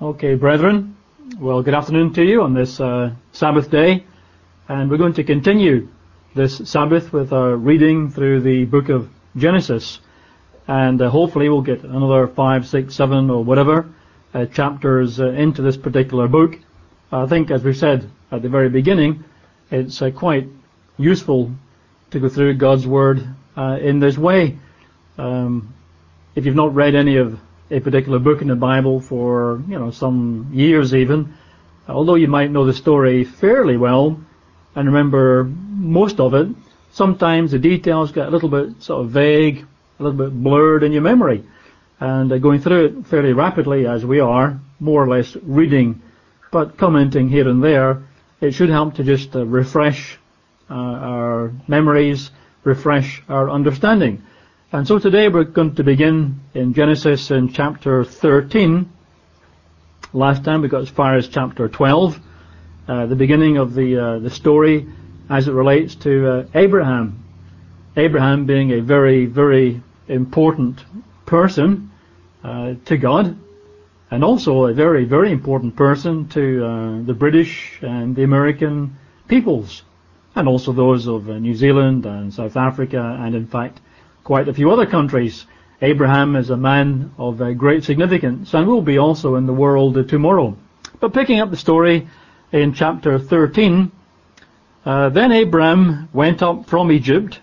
Okay, brethren, well, good afternoon to you on this Sabbath day, and we're going to continue this Sabbath with our reading through the book of Genesis, and hopefully we'll get another 5, 6, 7 or whatever chapters into this particular book. I think, as we said at the very beginning, it's quite useful to go through God's Word in this way. If you've not read any of a particular book in the Bible for, some years even, although you might know the story fairly well and remember most of it, sometimes the details get a little bit sort of vague, a little bit blurred in your memory. And going through it fairly rapidly as we are, more or less reading but commenting here and there, it should help to just refresh our memories, refresh our understanding. And so today we're going to begin in Genesis in chapter 13. Last time we got as far as chapter 12, the beginning of the story as it relates to Abraham. Abraham being a very, very important person to God, and also a very, very important person to the British and the American peoples, and also those of New Zealand and South Africa, and in fact quite a few other countries. Abraham is a man of great significance and will be also in the world tomorrow. But picking up the story in chapter 13, then Abraham went up from Egypt,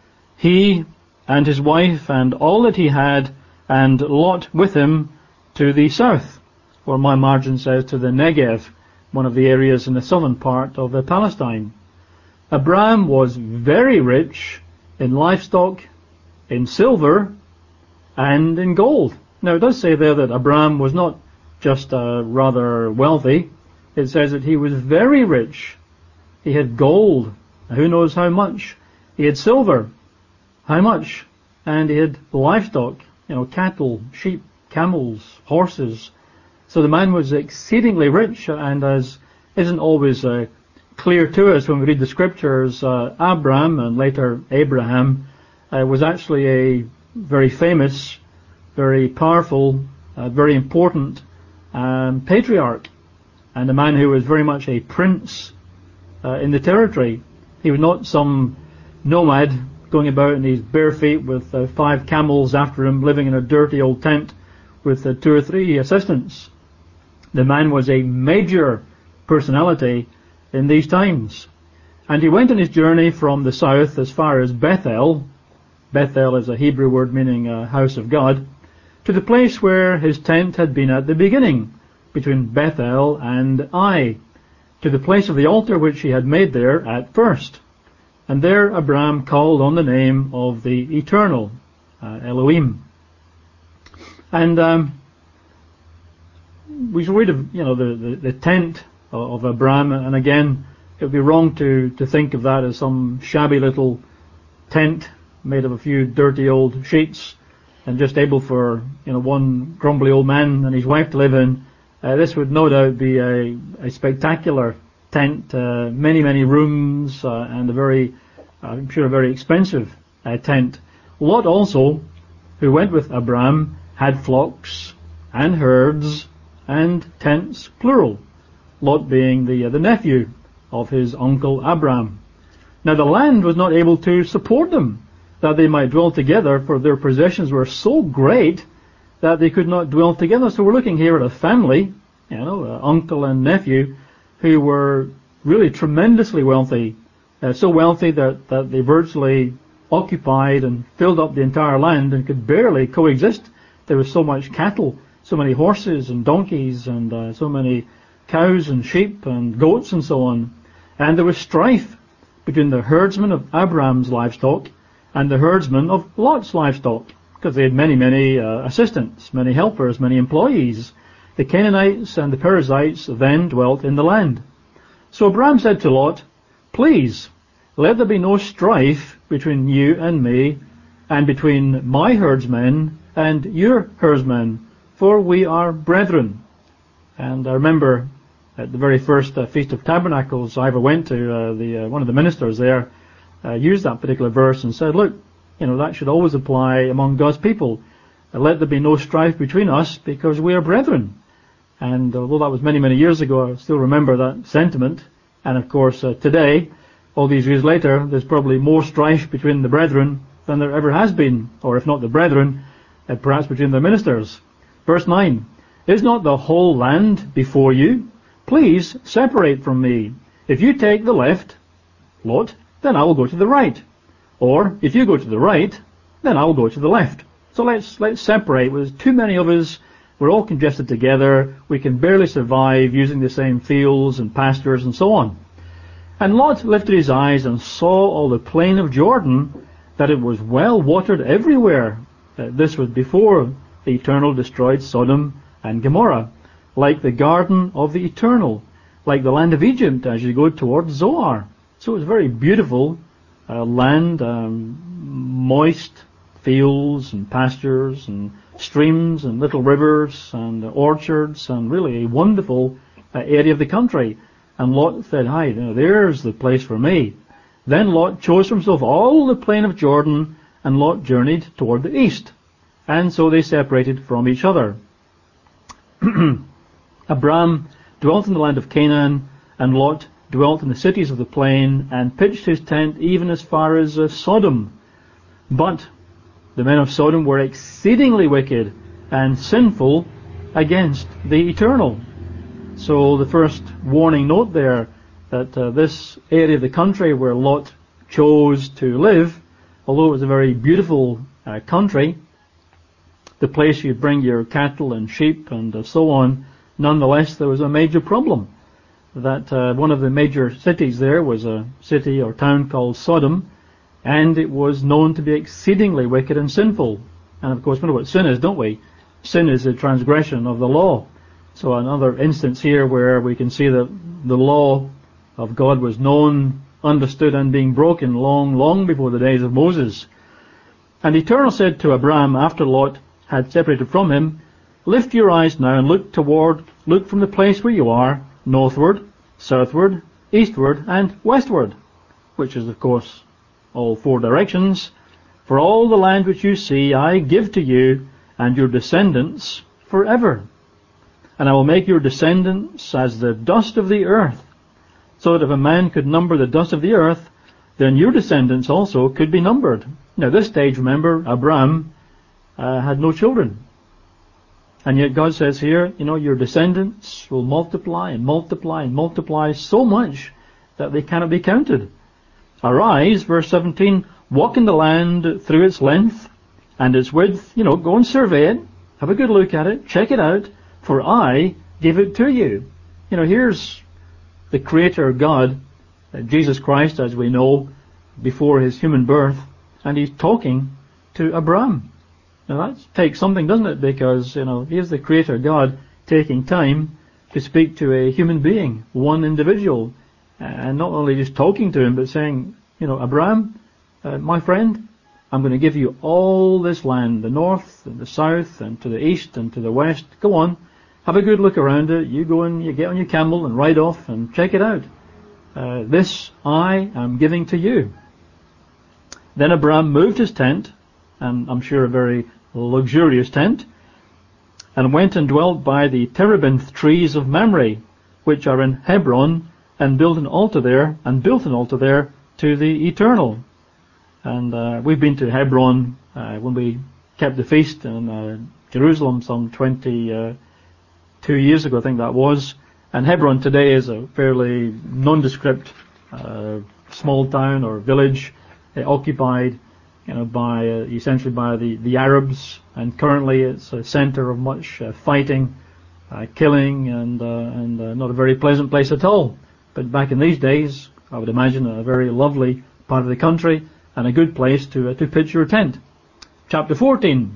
he and his wife and all that he had, and Lot with him, to the south, or my margin says to the Negev, one of the areas in the southern part of Palestine. Abraham was very rich in livestock, in silver, and in gold. Now it does say there that Abraham was not just rather wealthy. It says that he was very rich. He had gold, who knows how much. He had silver, how much. And he had livestock, cattle, sheep, camels, horses. So the man was exceedingly rich, and as isn't always clear to us when we read the scriptures, Abraham and later Abraham was actually a very famous, very powerful, very important patriarch, and a man who was very much a prince in the territory. He was not some nomad going about in his bare feet with 5 camels after him, living in a dirty old tent with 2 or 3 assistants. The man was a major personality in these times. And he went on his journey from the south as far as Bethel. Bethel is a Hebrew word meaning house of God, to the place where his tent had been at the beginning, between Bethel and Ai, to the place of the altar which he had made there at first. And there Abraham called on the name of the Eternal, Elohim. And we should read of the tent of Abraham, and again it would be wrong to think of that as some shabby little tent made of a few dirty old sheets and just able for one grumbly old man and his wife to live in. This would no doubt be a spectacular tent, many rooms, and I'm sure a very expensive tent. Lot also, who went with Abraham, had flocks and herds and tents, plural. Lot being the nephew of his uncle Abraham. Now the land was not able to support them, that they might dwell together, for their possessions were so great that they could not dwell together. So we're looking here at a family, uncle and nephew, who were really tremendously wealthy, so wealthy that they virtually occupied and filled up the entire land and could barely coexist. There was so much cattle, so many horses and donkeys, and so many cows and sheep and goats and so on. And there was strife between the herdsmen of Abraham's livestock and the herdsmen of Lot's livestock, because they had many assistants, many helpers, many employees. The Canaanites and the Perizzites then dwelt in the land. So Abraham said to Lot, "Please, let there be no strife between you and me, and between my herdsmen and your herdsmen, for we are brethren." And I remember at the very first Feast of Tabernacles I ever went to, one of the ministers there used that particular verse and said, look, that should always apply among God's people. Let there be no strife between us, because we are brethren. And although that was many, many years ago, I still remember that sentiment. And of course, today, all these years later, there's probably more strife between the brethren than there ever has been, or if not the brethren, perhaps between the ministers. Verse 9, is not the whole land before you? Please separate from me. If you take the left, Lot, then I will go to the right. Or if you go to the right, then I will go to the left. So let's separate. There's too many of us. We're all congested together. We can barely survive using the same fields and pastures and so on. And Lot lifted his eyes and saw all the plain of Jordan, that it was well watered everywhere. This was before the Eternal destroyed Sodom and Gomorrah, like the garden of the Eternal, like the land of Egypt as you go towards Zoar. So it was very beautiful land, moist fields and pastures and streams and little rivers and orchards, and really a wonderful area of the country. And Lot said, hi, there's the place for me. Then Lot chose for himself all the plain of Jordan, and Lot journeyed toward the east. And so they separated from each other. Abram dwelt in the land of Canaan, and Lot dwelt in the cities of the plain, and pitched his tent even as far as Sodom. But the men of Sodom were exceedingly wicked and sinful against the Eternal. So the first warning note there, that this area of the country where Lot chose to live, although it was a very beautiful country, the place you'd bring your cattle and sheep and so on, nonetheless there was a major problem. That one of the major cities there was a city or town called Sodom, and it was known to be exceedingly wicked and sinful. And of course we know what sin is, don't we? Sin is a transgression of the law. So another instance here where we can see that the law of God was known, understood, and being broken long, long before the days of Moses. And the Eternal said to Abram, after Lot had separated from him, lift your eyes now and look from the place where you are, northward, southward, eastward, and westward, which is of course all four directions. For all the land which you see I give to you and your descendants forever. And I will make your descendants as the dust of the earth, so that if a man could number the dust of the earth, then your descendants also could be numbered. Now this stage, remember, Abram had no children. And yet God says here, your descendants will multiply and multiply and multiply so much that they cannot be counted. Arise, verse 17, walk in the land through its length and its width. Go and survey it, have a good look at it, check it out, for I give it to you. Here's the Creator God, Jesus Christ, as we know, before his human birth, and he's talking to Abram. Now that takes something, doesn't it? Because, here's the Creator God taking time to speak to a human being, one individual, and not only just talking to him, but saying, Abram, my friend, I'm going to give you all this land, the north and the south and to the east and to the west. Go on, have a good look around it. You go and you get on your camel and ride off and check it out. This I am giving to you. Then Abram moved his tent, and I'm sure a very luxurious tent, and went and dwelt by the terebinth trees of Mamre, which are in Hebron, and built an altar there to the Eternal. And we've been to Hebron when we kept the feast in Jerusalem some 22 years ago, I think that was. And Hebron today is a fairly nondescript small town or village occupied essentially by the Arabs, and currently it's a center of much fighting, killing, and not a very pleasant place at all. But back in these days, I would imagine a very lovely part of the country and a good place to pitch your tent. Chapter 14.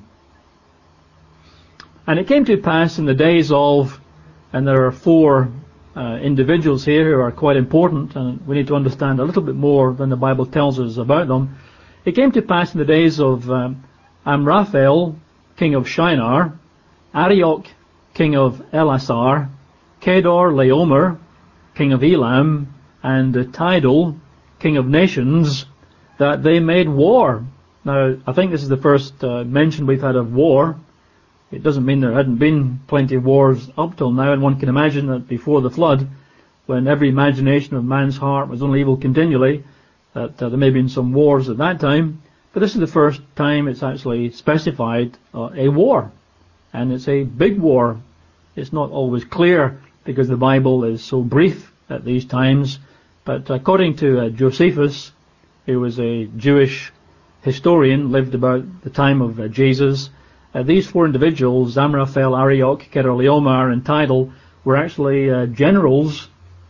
And it came to pass in the days of, and there are four individuals here who are quite important, and we need to understand a little bit more than the Bible tells us about them. It came to pass in the days of Amraphel, king of Shinar, Arioch, king of Elasar, Kedar Laomer, king of Elam, and Tidal, king of nations, that they made war. Now, I think this is the first mention we've had of war It doesn't mean there hadn't been plenty of wars up till now, and one can imagine that before the flood, when every imagination of man's heart was only evil continually, that there may have been some wars at that time. But this is the first time it's actually specified a war. And it's a big war. It's not always clear because the Bible is so brief at these times. But according to Josephus, who was a Jewish historian, lived about the time of Jesus, these four individuals, Amraphel, Arioch, Kedorlaomer, and Tidal, were actually generals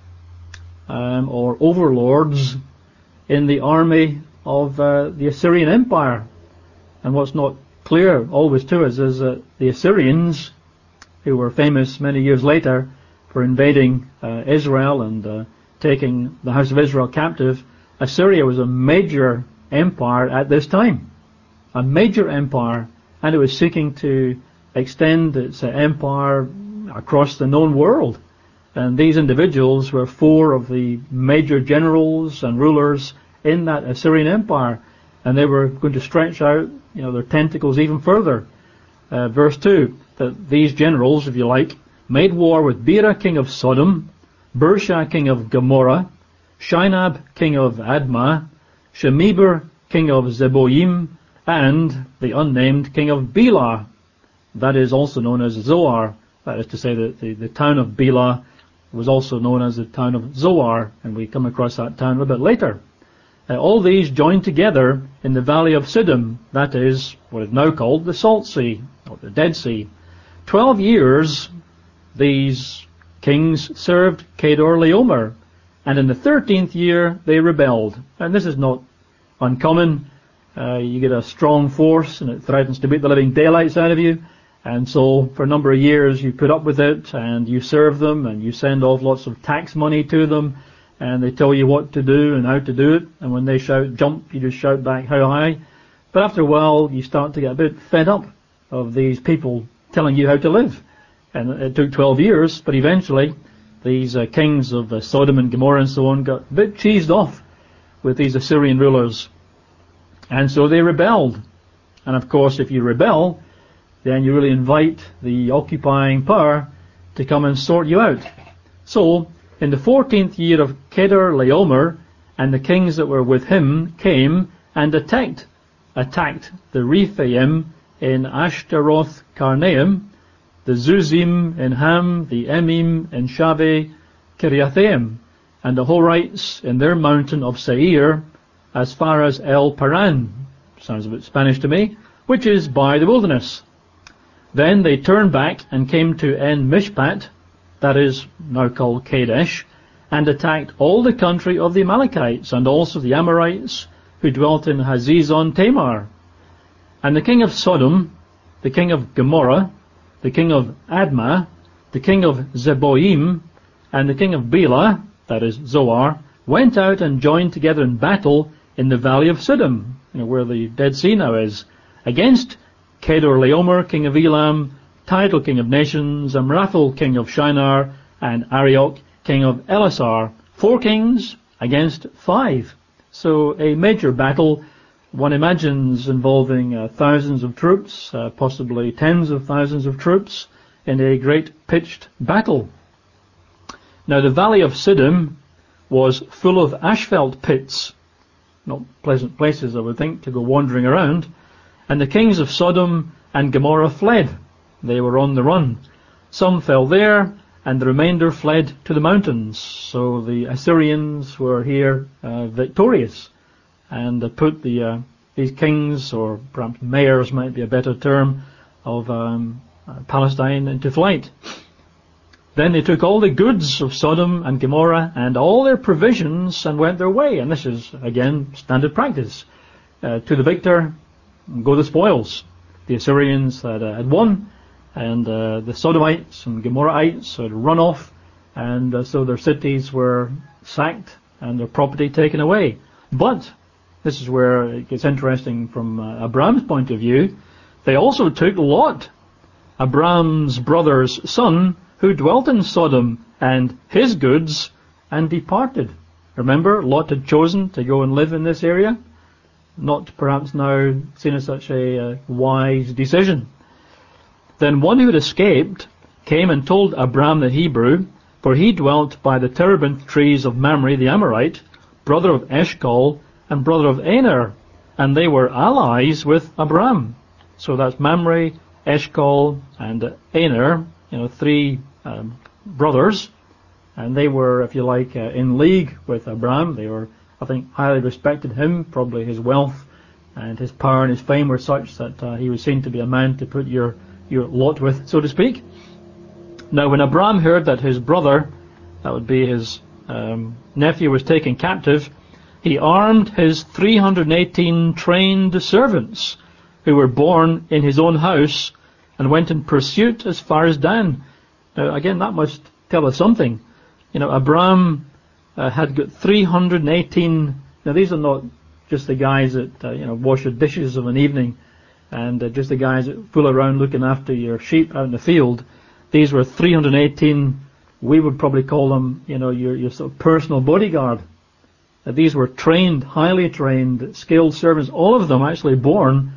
or overlords in the army of the Assyrian Empire. And what's not clear always to us is that the Assyrians, who were famous many years later for invading Israel and taking the house of Israel captive, Assyria was a major empire at this time. A major empire, and it was seeking to extend its empire across the known world. And these individuals were four of the major generals and rulers in that Assyrian Empire, and they were going to stretch out, their tentacles even further. Verse 2, that these generals, if you like, made war with Bera, king of Sodom, Birsha, king of Gomorrah, Shinab, king of Admah, Shemeber, king of Zeboim, and the unnamed king of Bela, that is also known as Zoar. That is to say that the town of Bela was also known as the town of Zoar, and we come across that town a bit later. All these joined together in the valley of Siddim, that is what is now called the Salt Sea, or the Dead Sea. 12 years these kings served Kedorlaomer, and in the 13th year they rebelled. And this is not uncommon. You get a strong force and it threatens to beat the living daylights out of you, and so for a number of years you put up with it and you serve them and you send off lots of tax money to them, and they tell you what to do and how to do it, and when they shout jump, you just shout back how high. But after a while you start to get a bit fed up of these people telling you how to live. And it took 12 years, but eventually these kings of Sodom and Gomorrah and so on got a bit cheesed off with these Assyrian rulers, and so they rebelled. And of course, if you rebel, then you really invite the occupying power to come and sort you out. So in the 14th year of Kedorlaomer, and the kings that were with him came and attacked the Rephaim in Ashtaroth Karnaim, the Zuzim in Ham, the Emim in Shaveh Kiriathaim, and the Horites in their mountain of Seir, as far as El Paran, sounds a bit Spanish to me, which is by the wilderness. Then they turned back and came to En Mishpat, that is now called Kadesh, and attacked all the country of the Amalekites, and also the Amorites, who dwelt in Hazezon Tamar. And the king of Sodom, the king of Gomorrah, the king of Admah, the king of Zeboim, and the king of Bela, that is Zoar, went out and joined together in battle in the valley of Siddim, where the Dead Sea now is, against Kedorlaomer, king of Elam, Tidal, king of nations, Amraphel, king of Shinar, and Arioch, king of Elasar. 4 kings against 5. So a major battle, one imagines, involving thousands of troops, possibly tens of thousands of troops, in a great pitched battle. Now the valley of Siddim was full of asphalt pits, not pleasant places, I would think, to go wandering around, and the kings of Sodom and Gomorrah fled. They were on the run. Some fell there, and the remainder fled to the mountains. So the Assyrians were here victorious, and put these kings, or perhaps mayors might be a better term, of Palestine into flight. Then they took all the goods of Sodom and Gomorrah and all their provisions and went their way. And this is, again, standard practice. To the victor go the spoils. The Assyrians had won, and the Sodomites and Gomorrahites had run off, and so their cities were sacked and their property taken away. But this is where it gets interesting from Abraham's point of view. They also took Lot, Abraham's brother's son, who dwelt in Sodom, and his goods, and departed. Remember, Lot had chosen to go and live in this area. Not perhaps now seen as such a wise decision. Then one who had escaped came and told Abram the Hebrew, for he dwelt by the terebinth trees of Mamre the Amorite, brother of Eshcol and brother of Aner, and they were allies with Abram. So that's Mamre, Eshcol, and Aner, three brothers, and they were, if you like, in league with Abram. They were, I think, highly respected him. Probably his wealth and his power and his fame were such that he was seen to be a man to put your lot with, so to speak. Now, when Abram heard that his brother, that would be his nephew, was taken captive, he armed his 318 trained servants who were born in his own house and went in pursuit as far as Dan. Now, again, that must tell us something. Abram had got 318. Now, these are not just the guys that wash the dishes of an evening and just the guys that fool around looking after your sheep out in the field. These were 318. We would probably call them, your sort of personal bodyguard. These were trained, highly trained, skilled servants. All of them actually born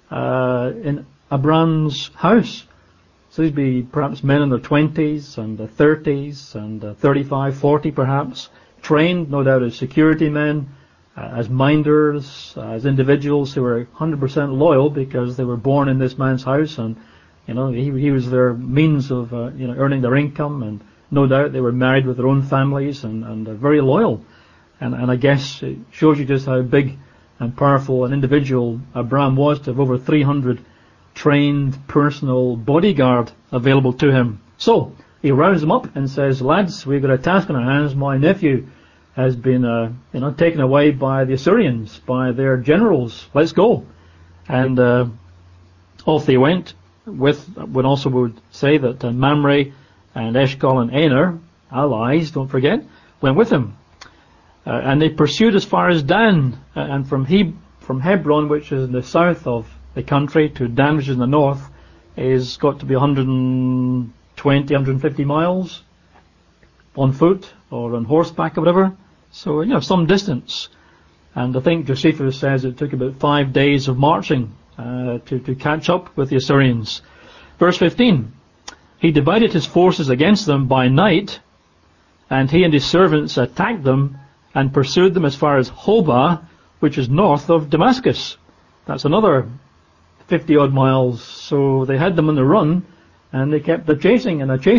in Abram's house. So these be perhaps men in their 20s and 30s and 35, 40 perhaps, trained no doubt as security men, as minders, as individuals who were 100% loyal because they were born in this man's house, and he was their means of earning their income, and no doubt they were married with their own families and very loyal. And I guess it shows you just how big and powerful an individual Abram was to have over 300 trained personal bodyguard available to him. So he rounds them up and says, lads, we've got a task on our hands. My nephew has been taken away by the Assyrians, by their generals. Let's go. And off they went. One also would say that Mamre and Eshcol and Aner, allies, don't forget, went with him. And they pursued as far as Dan, and from Hebron, which is in the south of the country, to Dan, which is in the north, is got to be 120, 150 miles on foot or on horseback or whatever. So, some distance. And I think Josephus says it took about 5 days of marching to catch up with the Assyrians. Verse 15, he divided his forces against them by night, and he and his servants attacked them and pursued them as far as Hobah, which is north of Damascus. That's another 50 odd miles. So they had them on the run, and they kept chasing.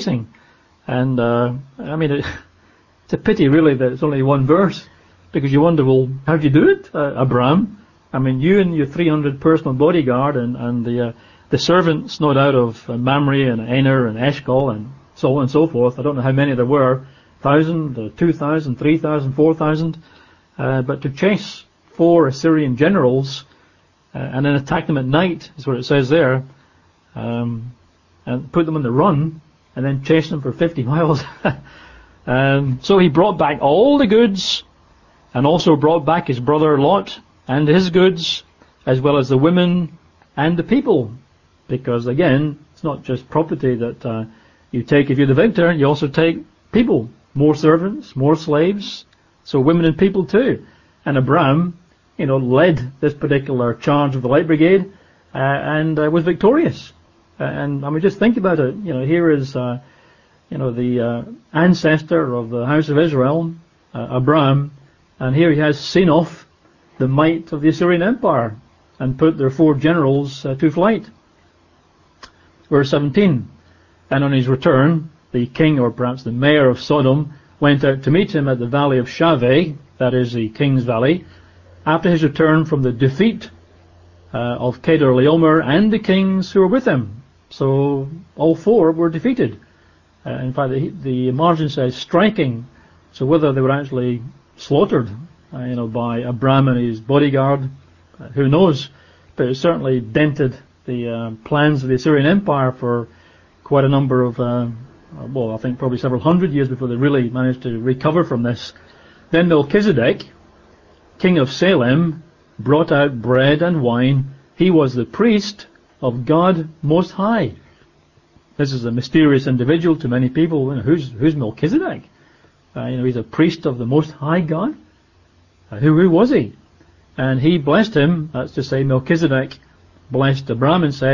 And it's a pity really that it's only one verse, because you wonder, well, how do you do it, Abram? You and your 300 personal bodyguard and the servants, no doubt, of Mamre and Aner and Eshcol and so on and so forth. I don't know how many there were, 1,000, 2,000, 3,000, 4,000. But to chase 4 Assyrian generals and then attack them at night is what it says there, and put them on the run and then chase them for 50 miles. So he brought back all the goods, and also brought back his brother Lot and his goods, as well as the women and the people. Because again, it's not just property that you take if you're the victor, you also take people. More servants, more slaves, so women and people too. And Abram, led this particular charge of the Light Brigade and was victorious. And just think about it. Here is the ancestor of the house of Israel, Abram, and here he has seen off the might of the Assyrian Empire and put their 4 generals to flight. Verse 17, and on his return, the king, or perhaps the mayor of Sodom, went out to meet him at the valley of Shaveh, that is the king's valley, after his return from the defeat of Kedorlaomer and the kings who were with him. So all 4 were defeated. In fact, the margin says striking. So whether they were actually slaughtered, by Abram and his bodyguard, who knows? But it certainly dented the plans of the Assyrian Empire for quite a number of, I think probably several hundred years before they really managed to recover from this. Then Melchizedek, king of Salem, brought out bread and wine. He was the priest of God Most High. This is a mysterious individual to many people. Who's Melchizedek? He's a priest of the Most High God. Who was he? And he blessed him. That's to say, Melchizedek blessed Abram and said,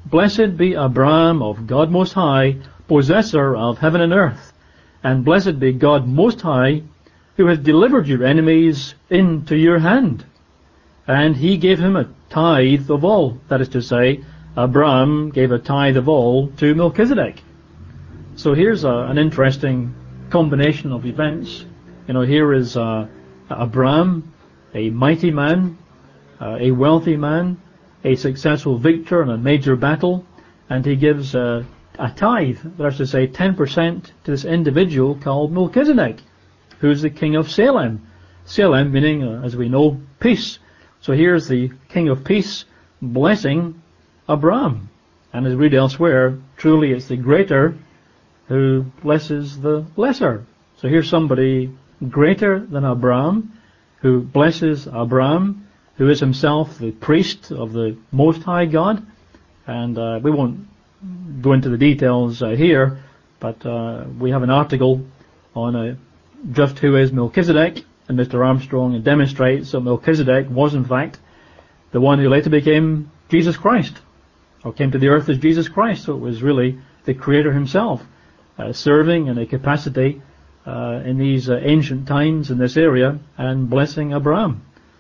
Blessed be Abraham of God Most High, possessor of heaven and earth. And blessed be God Most High, who has delivered your enemies into your hand. And he gave him a tithe of all. That is to say, Abraham gave a tithe of all to Melchizedek. So here's an interesting combination of events. Here is Abraham, a mighty man, a wealthy man, a successful victor in a major battle, and he gives a tithe, that is to say 10% to this individual called Melchizedek, who's the king of Salem. Salem meaning, as we know, peace. So here's the king of peace blessing Abraham. And as we read elsewhere, truly it's the greater who blesses the lesser. So here's somebody greater than Abraham, who blesses Abraham, who is himself the priest of the Most High God. And we won't go into the details here, but we have an article on just who is Melchizedek, and Mr. Armstrong demonstrates that Melchizedek was in fact the one who later became Jesus Christ, or came to the earth as Jesus Christ. So it was really the Creator himself serving in a capacity in these ancient times in this area and blessing Abraham.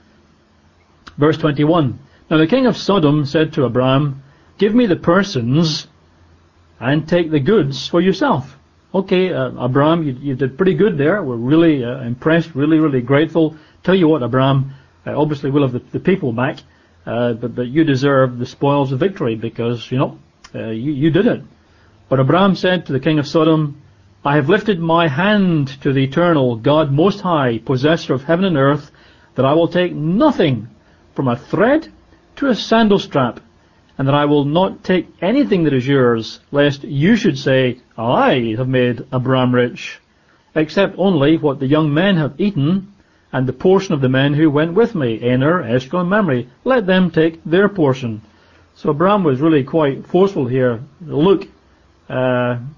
Verse 21. Now the king of Sodom said to Abraham, give me the persons and take the goods for yourself. Okay, Abraham, you did pretty good there. We're really impressed, really grateful. Tell you what, Abraham, obviously we'll have the people back, but you deserve the spoils of victory because, you did it. But Abraham said to the king of Sodom, I have lifted my hand to the eternal God Most High, possessor of heaven and earth, that I will take nothing from a thread to a sandal strap, and that I will not take anything that is yours, lest you should say, I have made Abraham rich, except only what the young men have eaten, and the portion of the men who went with me, Aner, Eshcol, and Mamre. Let them take their portion. So Abraham was really quite forceful here. Look, God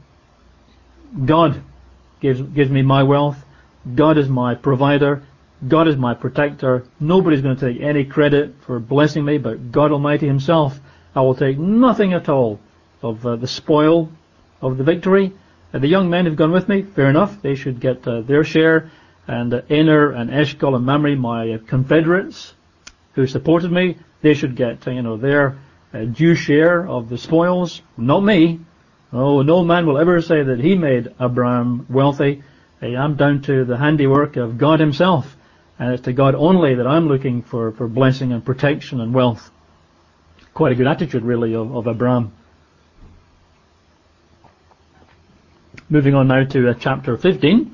gives me my wealth. God is my provider. God is my protector. Nobody's going to take any credit for blessing me but God Almighty himself. I will take nothing at all of the spoil of the victory. The young men who've gone with me, fair enough, they should get their share. And Aner and Eshcol and Mamre, my confederates who supported me, they should get their due share of the spoils. Not me. Oh, no man will ever say that he made Abraham wealthy. I'm down to the handiwork of God himself, and it's to God only that I'm looking for blessing and protection and wealth. Quite a good attitude, really, of Abraham. Moving on now to chapter 15.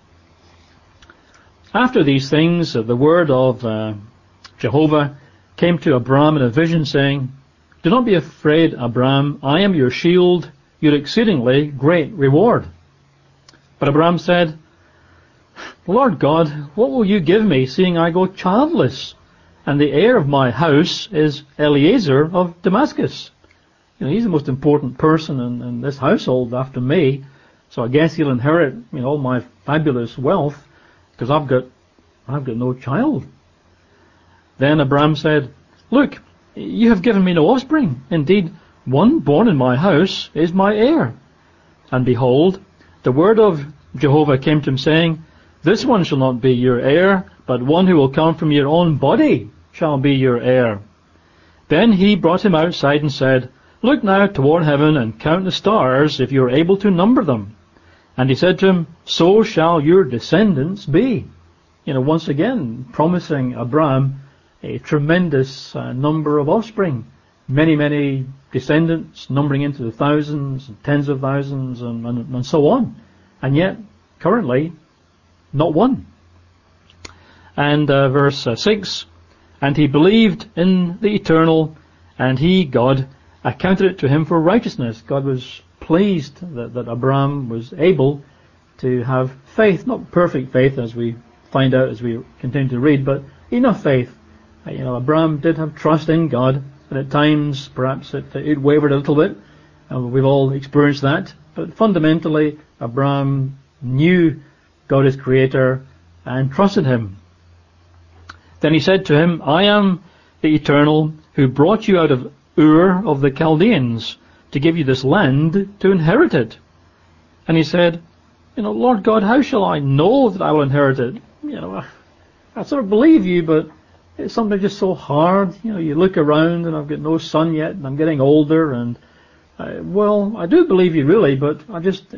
After these things, the word of Jehovah came to Abraham in a vision, saying, do not be afraid, Abraham. I am your shield, your exceedingly great reward. But Abraham said, Lord God, what will you give me, seeing I go childless? And the heir of my house is Eliezer of Damascus. He's the most important person in this household after me. So I guess he'll inherit, all my fabulous wealth, because I've got no child. Then Abraham said, look, you have given me no offspring. Indeed, one born in my house is my heir. And behold, the word of Jehovah came to him, saying, this one shall not be your heir, but one who will come from your own body shall be your heir. Then he brought him outside and said, look now toward heaven and count the stars, if you are able to number them. And he said to him, so shall your descendants be. Once again, promising Abraham a tremendous number of offspring. Many descendants, numbering into the thousands, and tens of thousands, and so on. And yet, currently, not one. And verse 6, and he believed in the eternal, and he, God, accounted it to him for righteousness. God was pleased that Abraham was able to have faith, not perfect faith as we find out as we continue to read, but enough faith. Abraham did have trust in God, and at times perhaps it wavered a little bit. We've all experienced that. But fundamentally, Abraham knew God as Creator and trusted him. Then he said to him, I am the Eternal who brought you out of Ur of the Chaldeans, to give you this land to inherit it. And he said, Lord God, how shall I know that I will inherit it? I sort of believe you, but it's something just so hard. You look around and I've got no son yet and I'm getting older and, I do believe you really, but I'm just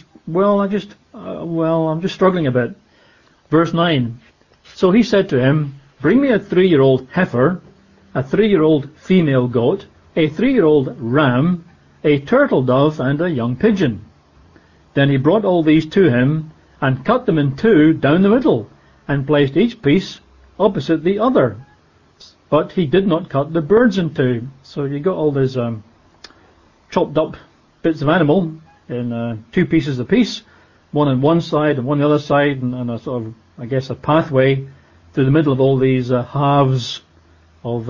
struggling a bit. Verse 9. So he said to him, bring me a 3-year-old heifer, a 3-year-old female goat, a 3-year-old ram, a turtle dove, and a young pigeon. Then he brought all these to him, and cut them in two down the middle, and placed each piece opposite the other. But he did not cut the birds in two. So you got all these chopped up bits of animal in 2 pieces apiece, one on one side and one on the other side, and a sort of, I guess, a pathway through the middle of all these halves of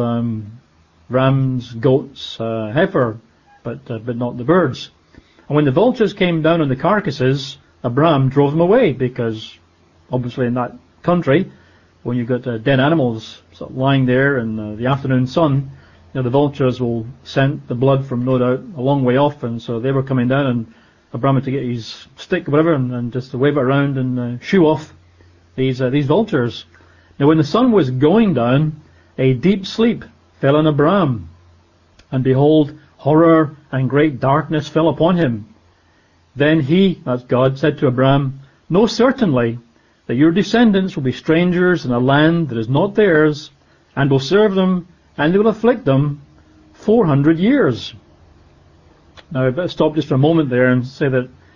rams, goats, heifer, but not the birds. And when the vultures came down on the carcasses, Abram drove them away, because obviously in that country, when you've got dead animals sort of lying there in the afternoon sun, the vultures will scent the blood from no doubt a long way off, and so they were coming down, and Abram had to get his stick or whatever and just to wave it around and shoo off these vultures. Now when the sun was going down, a deep sleep fell on Abram, and behold, horror and great darkness fell upon him. Then he, that's God, said to Abram, know certainly that your descendants will be strangers in a land that is not theirs, and will serve them, and they will afflict them 400 years. Now, I better stop just for a moment there and say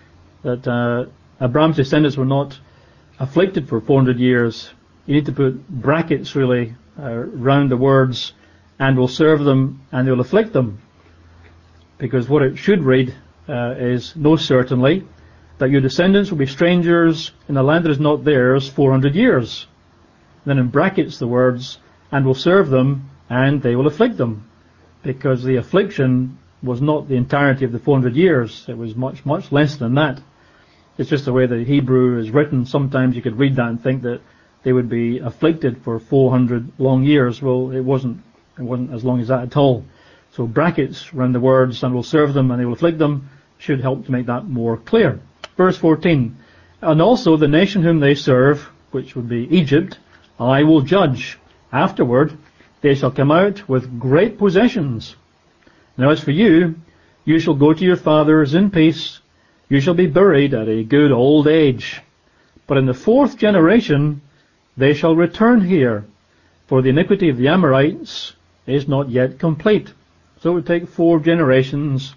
that Abram's descendants were not afflicted for 400 years. You need to put brackets, really, around the words, and will serve them, and they will afflict them. Because what it should read is, know certainly that your descendants will be strangers in a land that is not theirs 400 years. Then in brackets the words, and will serve them, and they will afflict them. Because the affliction was not the entirety of the 400 years. It was much, much less than that. It's just the way the Hebrew is written. Sometimes you could read that and think that they would be afflicted for 400 long years. Well, it wasn't as long as that at all. So brackets around the words, and will serve them, and they will afflict them, should help to make that more clear. Verse 14. And also the nation whom they serve, which would be Egypt, I will judge. Afterward, they shall come out with great possessions. Now as for you, you shall go to your fathers in peace. You shall be buried at a good old age. But in the 4th generation, they shall return here, for the iniquity of the Amorites is not yet complete. So it would take 4 generations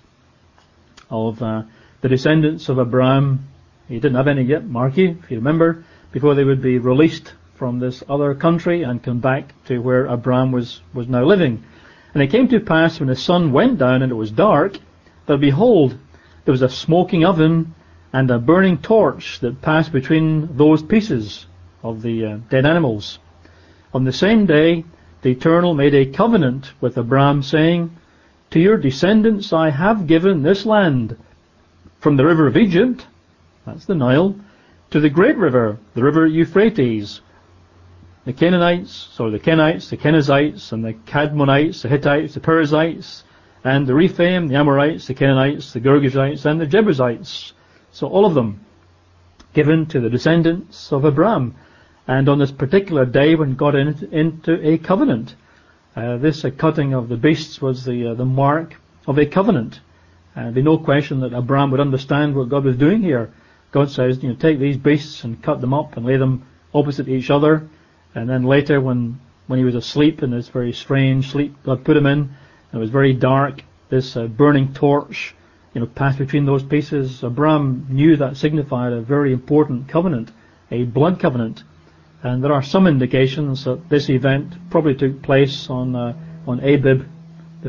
of the descendants of Abram. He didn't have any yet, mark you, if you remember, before they would be released from this other country and come back to where Abram was now living. And it came to pass when the sun went down and it was dark, that behold, there was a smoking oven and a burning torch that passed between those pieces of the dead animals. On the same day, the Eternal made a covenant with Abram, saying, to your descendants I have given this land, from the river of Egypt, that's the Nile, to the great river, the river Euphrates. The Canaanites, the Kenites, the Kenizzites, and the Cadmonites, the Hittites, the Perizzites, and the Rephaim, the Amorites, the Canaanites, the Girgashites, and the Jebusites. So all of them given to the descendants of Abram. And on this particular day when God entered into a covenant, this cutting of the beasts was the mark of a covenant. And there'd be no question that Abram would understand what God was doing here. God says, take these beasts and cut them up and lay them opposite each other. And then later, when he was asleep in this very strange sleep God put him in, and it was very dark, this burning torch, passed between those pieces. Abram knew that signified a very important covenant, a blood covenant. And there are some indications that this event probably took place on Abib the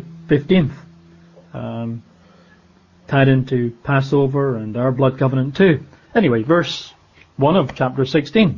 15th, tied into Passover and our blood covenant too. Anyway, verse 1 of chapter 16.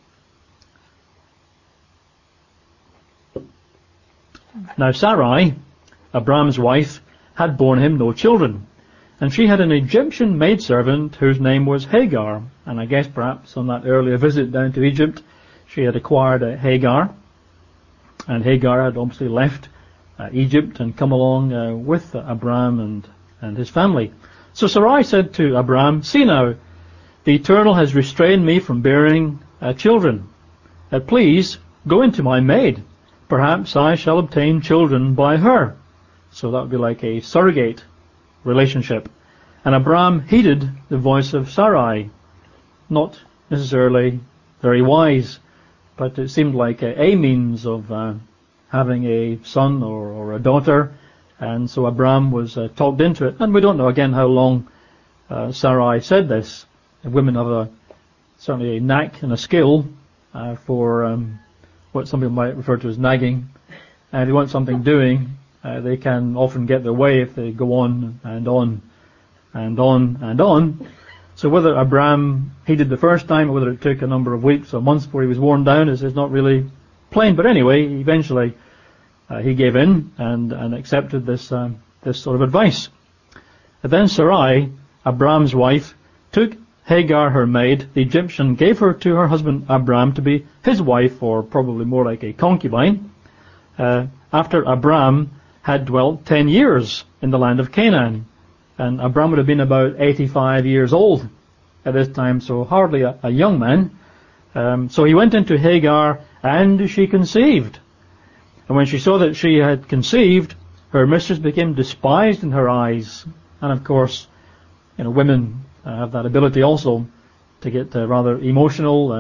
Now Sarai, Abram's wife, had borne him no children, and she had an Egyptian maidservant whose name was Hagar, and I guess perhaps on that earlier visit down to Egypt, she had acquired Hagar, and Hagar had obviously left Egypt and come along with Abram and his family. So Sarai said to Abram, "See now, the Eternal has restrained me from bearing children. Please go into my maid. Perhaps I shall obtain children by her." So that would be like a surrogate relationship. And Abram heeded the voice of Sarai. Not necessarily very wise, but it seemed like a means of having a son or a daughter. And so Abram was talked into it. And we don't know again how long Sarai said this. Women have certainly a knack and a skill for what some people might refer to as nagging. And if they want something doing, they can often get their way if they go on and on and on and on. So whether Abram heeded the first time or whether it took a number of weeks or months before he was worn down is not really plain. But anyway, eventually he gave in and accepted this sort of advice. And then Sarai, Abram's wife, took Hagar, her maid, the Egyptian, gave her to her husband Abram to be his wife, or probably more like a concubine, after Abram had dwelt 10 years in the land of Canaan. And Abram would have been about 85 years old at this time, so hardly a young man. So he went into Hagar, and she conceived. And when she saw that she had conceived, her mistress became despised in her eyes. And of course, women have that ability also to get rather emotional,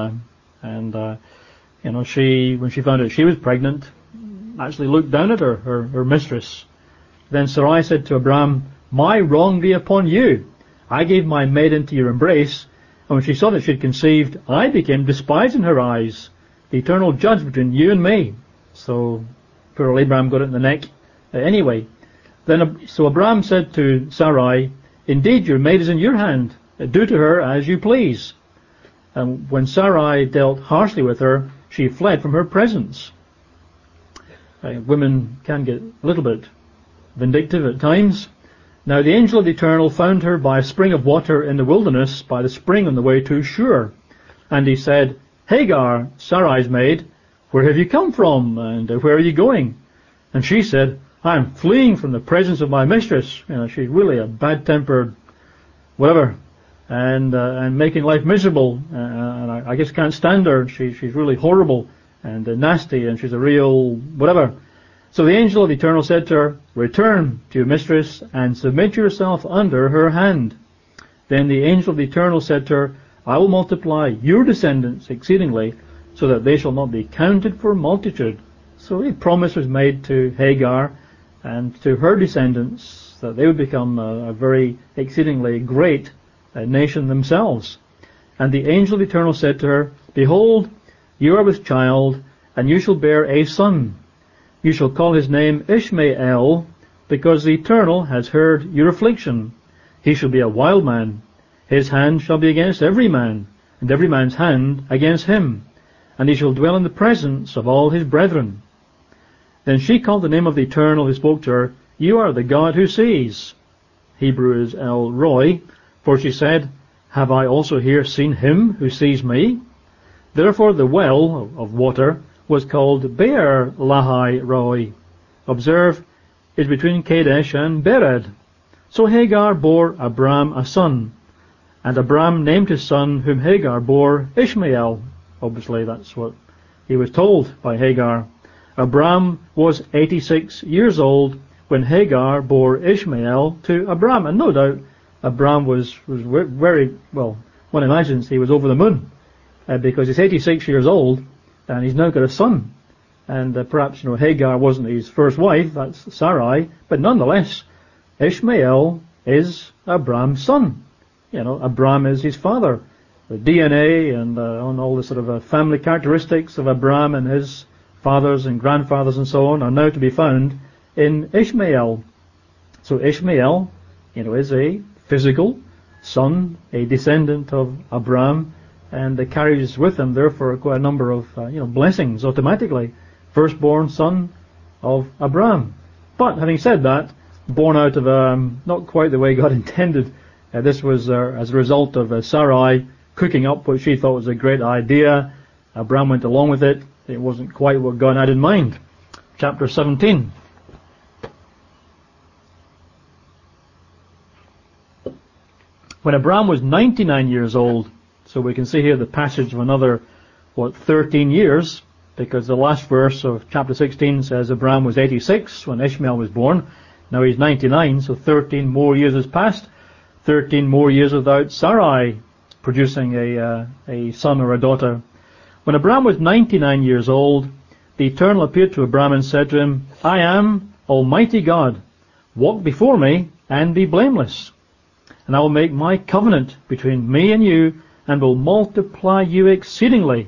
and she, when she found out she was pregnant, actually looked down at her mistress. Then Sarai said to Abram, "My wrong be upon you. I gave my maid into your embrace, and when she saw that she had conceived, I became despised in her eyes. The Eternal judge between you and me." So poor old Abram got it in the neck anyway. So Abram said to Sarai, "Indeed, your maid is in your hand. Do to her as you please." And when Sarai dealt harshly with her, she fled from her presence. Women can get a little bit vindictive at times. Now the angel of the Eternal found her by a spring of water in the wilderness, by the spring on the way to Shur. And he said, "Hagar, Sarai's maid, where have you come from, and where are you going?" And she said, "I am fleeing from the presence of my mistress." She's really a bad-tempered whatever, and making life miserable. And I just can't stand her. She's really horrible and nasty, and she's a real whatever. So the angel of the Eternal said to her, "Return to your mistress and submit yourself under her hand." Then the angel of the Eternal said to her, "I will multiply your descendants exceedingly, so that they shall not be counted for multitude." So a promise was made to Hagar and to her descendants that they would become a very exceedingly great nation themselves. And the angel of the Eternal said to her, "Behold, you are with child, and you shall bear a son. You shall call his name Ishmael, because the Eternal has heard your affliction. He shall be a wild man. His hand shall be against every man, and every man's hand against him. And he shall dwell in the presence of all his brethren." Then she called the name of the Eternal who spoke to her, "You are the God who sees." Hebrew is El Roi, for she said, "Have I also here seen him who sees me?" Therefore the well of water was called Beer Lahai Roi. Observe, is between Kadesh and Bered. So Hagar bore Abram a son, and Abram named his son whom Hagar bore Ishmael. Obviously that's what he was told by Hagar. Abram was 86 years old when Hagar bore Ishmael to Abram. And no doubt Abram was very, well, one imagines he was over the moon, because he's 86 years old and he's now got a son. And perhaps, Hagar wasn't his first wife, that's Sarai, but nonetheless, Ishmael is Abram's son. Abram is his father. The DNA and on all the sort of family characteristics of Abram and his fathers and grandfathers and so on are now to be found in Ishmael. So Ishmael, is a physical son, a descendant of Abram, and carries with him therefore quite a number of blessings automatically. Firstborn son of Abram. But having said that, born out of not quite the way God intended. This was as a result of Sarai cooking up what she thought was a great idea. Abram went along with it. It wasn't quite what God had in mind. Chapter 17. When Abraham was 99 years old, so we can see here the passage of another, 13 years, because the last verse of chapter 16 says Abraham was 86 when Ishmael was born. Now he's 99, so 13 more years has passed. 13 more years without Sarai producing a son or a daughter. When Abraham was 99 years old, the Eternal appeared to Abraham and said to him, I am Almighty God. Walk before me and be blameless. And I will make my covenant between me and you and will multiply you exceedingly.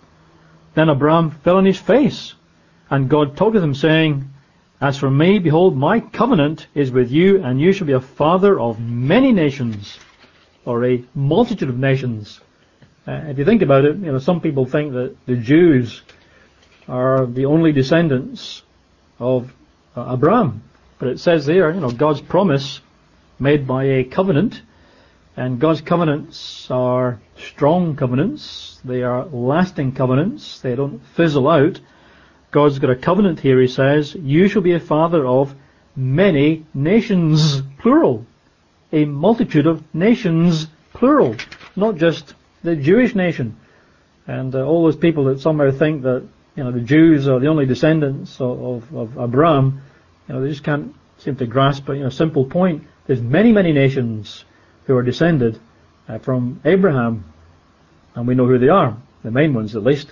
Then Abraham fell on his face, and God talked with him, saying, As for me, behold, my covenant is with you, and you shall be a father of many nations, or a multitude of nations. If you think about it, some people think that the Jews are the only descendants of Abraham. But it says there, God's promise made by a covenant, and God's covenants are strong covenants. They are lasting covenants. They don't fizzle out. God's got a covenant here, he says, you shall be a father of many nations, plural. A multitude of nations, plural. Not just the Jewish nation. And all those people that somehow think that, the Jews are the only descendants of Abraham, they just can't seem to grasp a simple point. There's many, many nations who are descended from Abraham. And we know who they are. The main ones, at least.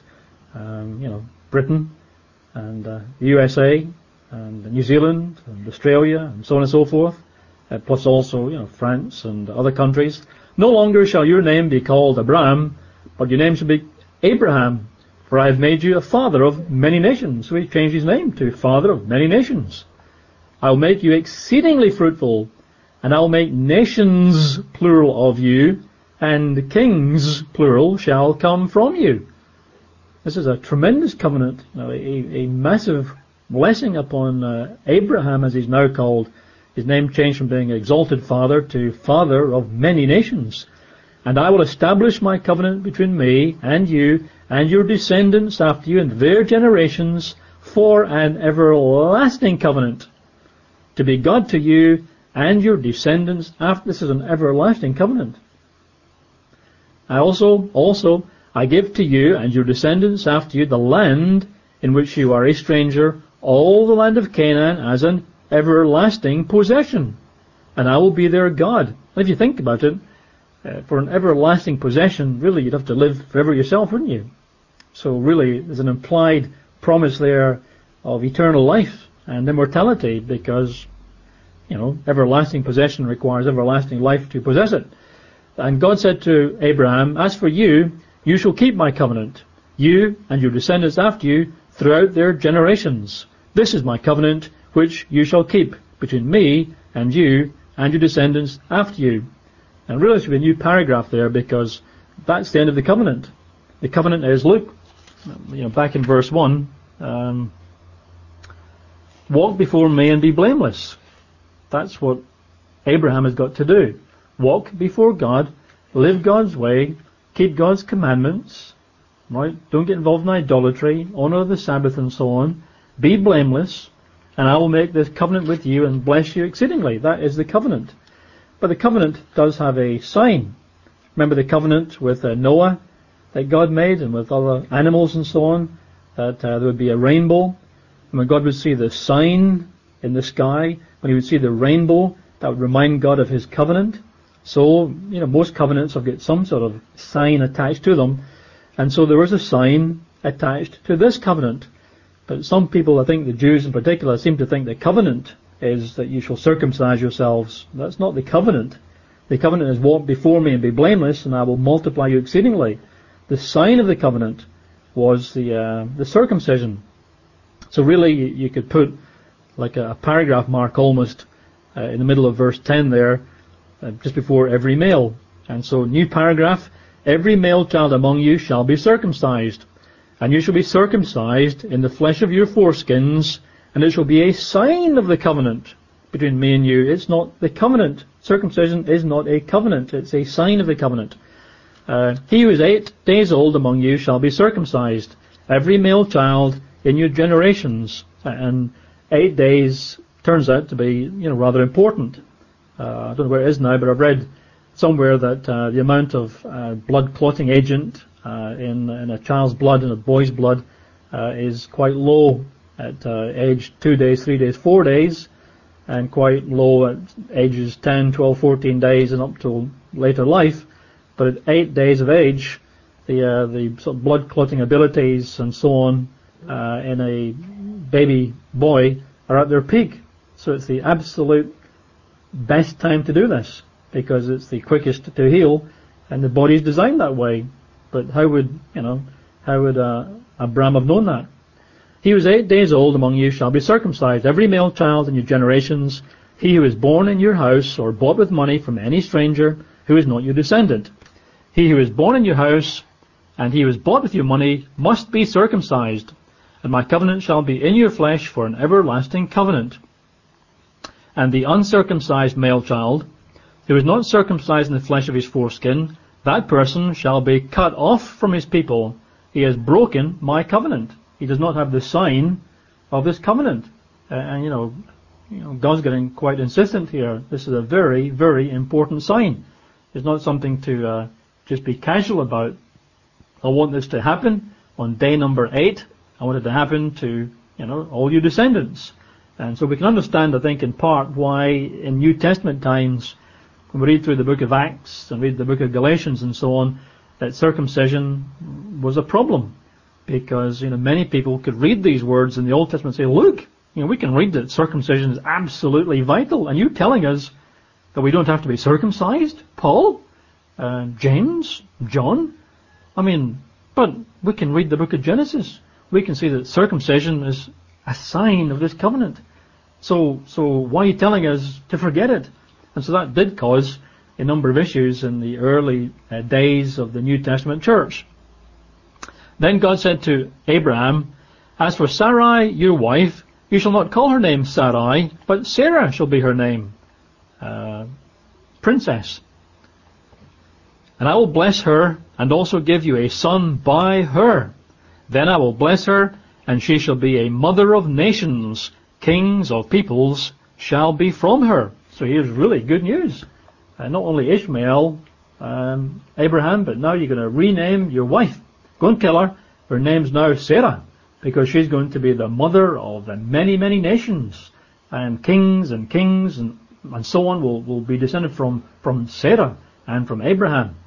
Britain, and the USA, and New Zealand, and Australia, and so on and so forth, plus also, France and other countries. No longer shall your name be called Abraham, but your name shall be Abraham, for I have made you a father of many nations. So he changed his name to Father of Many Nations. I will make you exceedingly fruitful, and I will make nations, plural, of you, and kings, plural, shall come from you. This is a tremendous covenant, a massive blessing upon Abraham, as he's now called. His name changed from being exalted father to father of many nations. And I will establish my covenant between me and you and your descendants after you and their generations for an everlasting covenant, to be God to you and your descendants after. This is an everlasting covenant. I also I give to you and your descendants after you the land in which you are a stranger, all the land of Canaan, as an everlasting possession, and I will be their God. And if you think about it, for an everlasting possession, really you'd have to live forever yourself, wouldn't you? So really there's an implied promise there of eternal life and immortality, because everlasting possession requires everlasting life to possess it. And God said to Abraham, as for you, you shall keep my covenant, you and your descendants after you, throughout their generations. This is my covenant which you shall keep between me and you and your descendants after you. And really there should be a new paragraph there, because that's the end of the covenant. The covenant is, look, back in verse 1, walk before me and be blameless. That's what Abraham has got to do. Walk before God, live God's way, keep God's commandments, right? Don't get involved in idolatry, honor the Sabbath and so on. Be blameless, and I will make this covenant with you and bless you exceedingly. That is the covenant. But the covenant does have a sign. Remember the covenant with Noah that God made, and with other animals and so on, that there would be a rainbow. And when God would see the sign in the sky, when he would see the rainbow, that would remind God of his covenant. So, most covenants have got some sort of sign attached to them. And so there was a sign attached to this covenant. But some people, I think the Jews in particular, seem to think the covenant is that you shall circumcise yourselves. That's not the covenant. The covenant is walk before me and be blameless, and I will multiply you exceedingly. The sign of the covenant was the circumcision. So really you could put like a paragraph mark almost in the middle of verse 10 there, just before every male. And so new paragraph, every male child among you shall be circumcised, and you shall be circumcised in the flesh of your foreskins, and it shall be a sign of the covenant between me and you. It's not the covenant. Circumcision is not a covenant. It's a sign of the covenant. He who is 8 days old among you shall be circumcised, every male child in your generations. And 8 days turns out to be, rather important. I don't know where it is now, but I've read somewhere that the amount of blood clotting agent in a child's blood, in a boy's blood, is quite low at age 2 days, 3 days, 4 days, and quite low at ages 10, 12, 14 days and up to later life. But at 8 days of age, the sort of blood clotting abilities and so on in a baby boy are at their peak. So it's the absolute best time to do this, because it's the quickest to heal, and the body's designed that way. But how would Abraham have known that? He who is 8 days old among you shall be circumcised, every male child in your generations, he who is born in your house or bought with money from any stranger who is not your descendant. He who is born in your house and he who is bought with your money must be circumcised, and my covenant shall be in your flesh for an everlasting covenant. And the uncircumcised male child, who is not circumcised in the flesh of his foreskin, that person shall be cut off from his people. He has broken my covenant. He does not have the sign of this covenant. And God's getting quite insistent here. This is a very, very important sign. It's not something to just be casual about. I want this to happen on day number 8. I want it to happen to, all your descendants. And so we can understand, I think, in part why in New Testament times, when we read through the book of Acts and read the book of Galatians and so on, that circumcision was a problem. Because, many people could read these words in the Old Testament and say, look, we can read that circumcision is absolutely vital. And you're telling us that we don't have to be circumcised? Paul? James? John? But we can read the book of Genesis. We can see that circumcision is a sign of this covenant. So why are you telling us to forget it? And so that did cause a number of issues in the early days of the New Testament church. Then God said to Abraham, as for Sarai, your wife, you shall not call her name Sarai, but Sarah shall be her name, princess. And I will bless her, and also give you a son by her. Then I will bless her, and she shall be a mother of nations. Kings of peoples shall be from her. So here's really good news. Not only Ishmael, Abraham, but now you're going to rename your wife. Go and tell her her name's now Sarah, because she's going to be the mother of the many, many nations. And kings and so on will be descended from Sarah and from Abraham.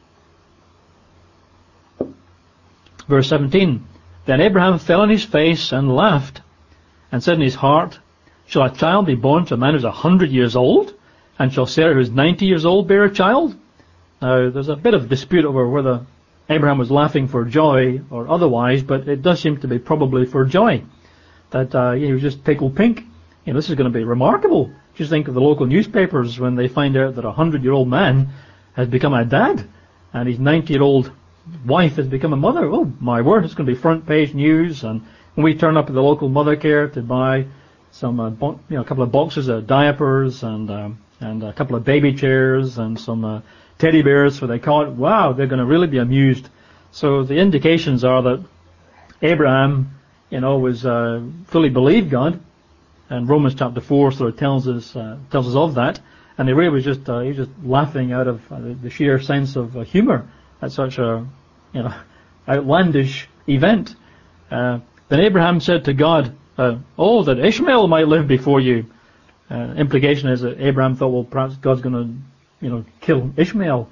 Verse 17, then Abraham fell on his face and laughed, and said in his heart, shall a child be born to a man who's 100 years old? And shall Sarah, who is 90 years old, bear a child? Now, there's a bit of dispute over whether Abraham was laughing for joy or otherwise, but it does seem to be probably for joy. That he was just tickled pink. This is going to be remarkable. Just think of the local newspapers when they find out that a 100-year-old man has become a dad, and his 90-year-old wife has become a mother. Oh, my word, it's going to be front page news. And when we turn up at the local mother care to buy some, a couple of boxes of diapers and a couple of baby chairs and some teddy bears for their cot, wow, they're going to really be amused. So the indications are that Abraham, was fully believed God, and Romans chapter 4 sort of tells us of that. And he really was just he was just laughing out of the sheer sense of humour at such a outlandish event. Then Abraham said to God, that Ishmael might live before you. Implication is that Abraham thought, well, perhaps God's going to kill Ishmael.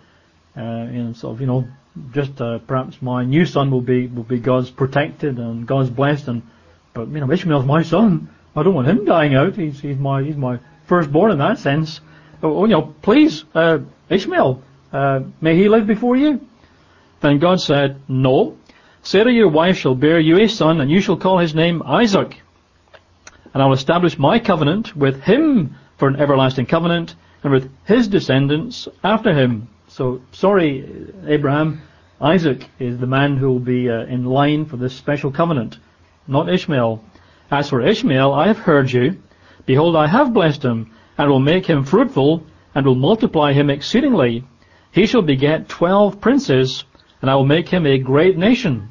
Perhaps my new son will be God's protected and God's blessed, but Ishmael's my son. I don't want him dying out. He's my firstborn in that sense. Please, Ishmael, may he live before you? Then God said, no, Sarah your wife shall bear you a son, and you shall call his name Isaac. And I will establish my covenant with him for an everlasting covenant, and with his descendants after him. So, sorry, Abraham, Isaac is the man who will be in line for this special covenant, not Ishmael. As for Ishmael, I have heard you. Behold, I have blessed him, and will make him fruitful, and will multiply him exceedingly. He shall beget 12 princes, and I will make him a great nation.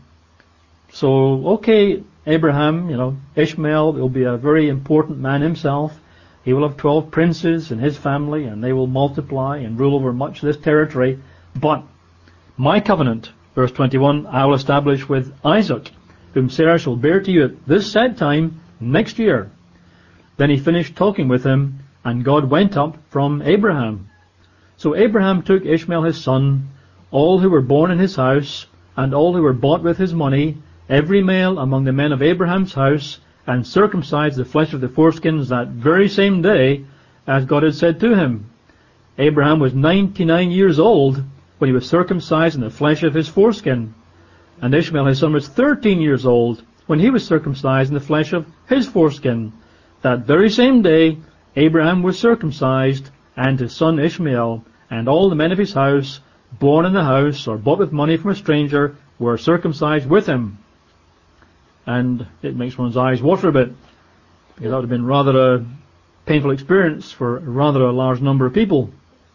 So, okay, Abraham, Ishmael will be a very important man himself. He will have 12 princes in his family, and they will multiply and rule over much of this territory. But my covenant, verse 21, I will establish with Isaac, whom Sarah shall bear to you at this set time next year. Then he finished talking with him, and God went up from Abraham. So Abraham took Ishmael his son, all who were born in his house, and all who were bought with his money, every male among the men of Abraham's house, and circumcised the flesh of the foreskins that very same day, as God had said to him. Abraham was 99 years old when he was circumcised in the flesh of his foreskin. And Ishmael his son was 13 years old when he was circumcised in the flesh of his foreskin. That very same day Abraham was circumcised, and his son Ishmael, and all the men of his house, born in the house or bought with money from a stranger, were circumcised with him. And it makes one's eyes water a bit, because that would have been rather a painful experience for rather a large number of people.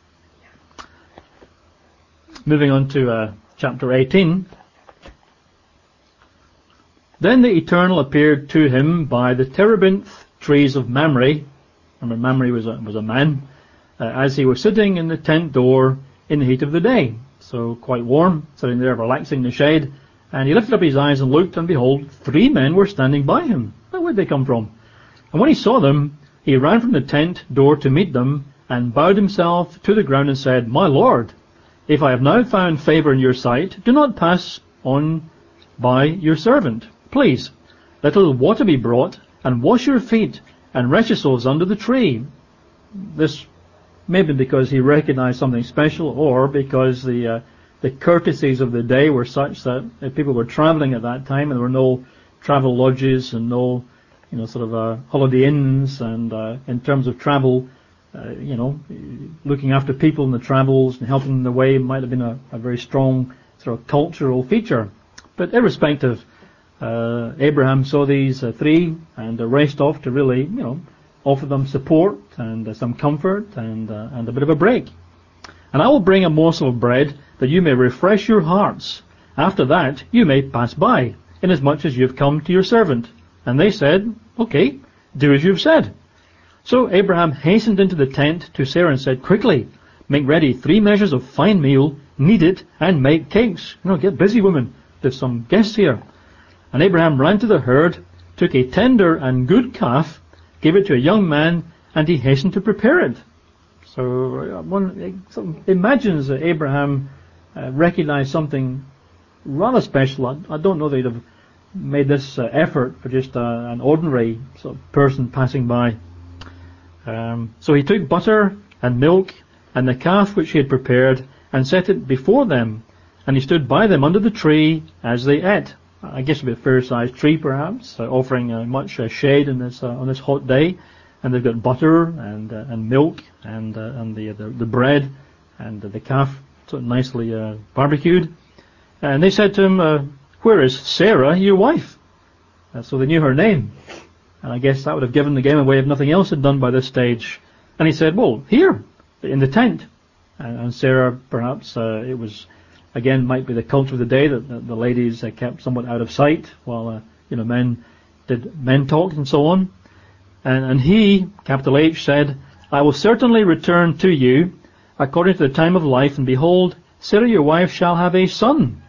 Moving on to chapter 18. Then the Eternal appeared to him by the terebinth trees of Mamre. Remember, Mamre was a man, as he was sitting in the tent door in the heat of the day. So quite warm, sitting there relaxing in the shade. And he lifted up his eyes and looked, and behold, 3 men were standing by him. Where did they come from? And when he saw them, he ran from the tent door to meet them, and bowed himself to the ground and said, My Lord, if I have now found favour in your sight, do not pass on by your servant. Please, let a little water be brought, and wash your feet, and rest yourselves under the tree. This may be because he recognized something special, or because the courtesies of the day were such that if people were traveling at that time, and there were no travel lodges and no, holiday inns, and in terms of travel, looking after people in the travels and helping them the way might have been a very strong sort of cultural feature. But irrespective, Abraham saw these 3 and raced off to really, offer them support and some comfort and a bit of a break. And I will bring a morsel of bread that you may refresh your hearts. After that you may pass by, inasmuch as you have come to your servant. And they said, Okay, do as you have said. So Abraham hastened into the tent to Sarah and said, Quickly, make ready 3 measures of fine meal, knead it, and make cakes. Get busy, women. There's some guests here. And Abraham ran to the herd, took a tender and good calf, gave it to a young man, and he hastened to prepare it. So one imagines that Abraham recognized something rather special. I don't know that he'd have made this effort for just an ordinary sort of person passing by. So he took butter and milk and the calf which he had prepared and set it before them, and he stood by them under the tree as they ate. I guess it would be a fair-sized tree, perhaps, offering much shade in this on this hot day. And they've got butter and milk and the bread and the calf sort of nicely barbecued. And they said to him, Where is Sarah, your wife? So they knew her name. And I guess that would have given the game away if nothing else had done by this stage. And he said, Well, here, in the tent. And Sarah, perhaps, it was, again, might be the culture of the day that the ladies kept somewhat out of sight while, men did men talk and so on. And he, capital H, said, I will certainly return to you according to the time of life, and behold, Sarah your wife shall have a son.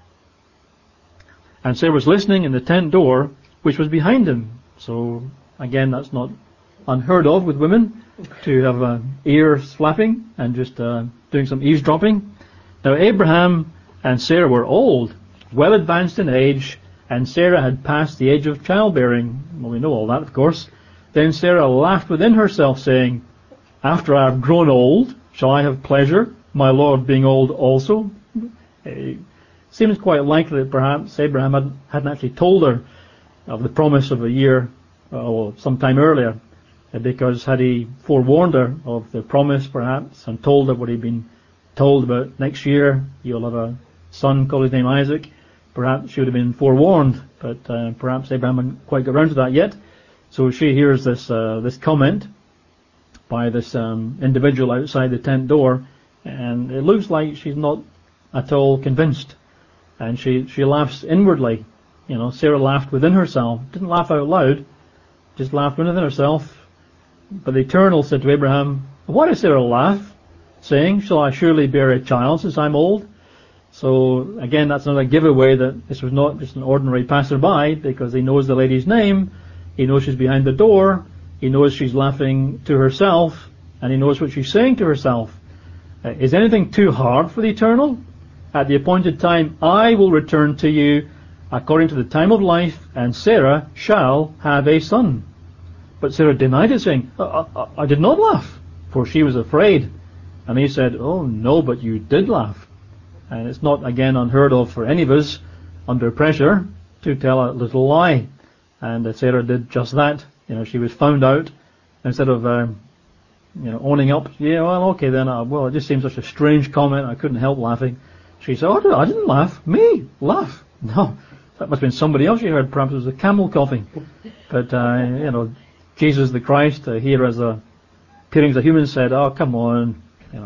And Sarah was listening in the tent door, which was behind him. So, again, that's not unheard of with women, to have ears flapping and just doing some eavesdropping. Now, Abraham and Sarah were old, well advanced in age, and Sarah had passed the age of childbearing. Well, we know all that, of course. Then Sarah laughed within herself, saying, After I have grown old, shall I have pleasure, my Lord being old also? It seems quite likely that perhaps Abraham hadn't actually told her of the promise of a year, or some time earlier, because had he forewarned her of the promise perhaps, and told her what he'd been told about next year, you'll have a son, call his name Isaac, perhaps she would have been forewarned, but perhaps Abraham hadn't quite got around to that yet. So she hears this comment by this individual outside the tent door, and it looks like she's not at all convinced, and she laughs inwardly. Sarah laughed within herself, didn't laugh out loud, just laughed within herself, But the Eternal said to Abraham, why does Sarah laugh, saying, shall I surely bear a child since I'm old? So again, that's another giveaway that this was not just an ordinary passerby, because he knows the lady's name, he knows she's behind the door, he knows she's laughing to herself, and he knows what she's saying to herself. Is anything too hard for the Eternal? At the appointed time I will return to you according to the time of life, and Sarah shall have a son. But Sarah denied it, saying, I did not laugh, for she was afraid. And he said, oh no, but you did laugh. And it's not, again, unheard of for any of us under pressure to tell a little lie. And Sarah did just that. She was found out. Instead of owning up, yeah, well, okay then, it just seems such a strange comment, I couldn't help laughing. She said, oh, I didn't laugh. Me? Laugh? No, that must have been somebody else you heard. Perhaps it was a camel coughing. But, Jesus the Christ, here as appearing as a human, said, oh, come on,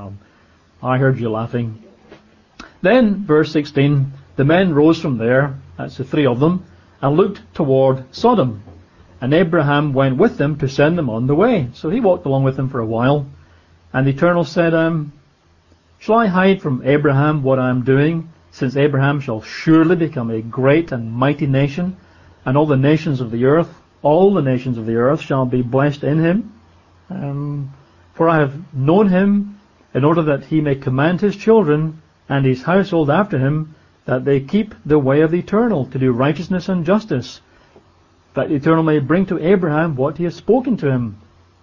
I heard you laughing. Then, verse 16, the men rose from there, that's the three of them, and looked toward Sodom. And Abraham went with them to send them on the way. So he walked along with them for a while. And the Eternal said, shall I hide from Abraham what I am doing, since Abraham shall surely become a great and mighty nation, and all the nations of the earth shall be blessed in him? For I have known him in order that he may command his children and his household after him, that they keep the way of the Eternal, to do righteousness and justice, that the Eternal may bring to Abraham what he has spoken to him.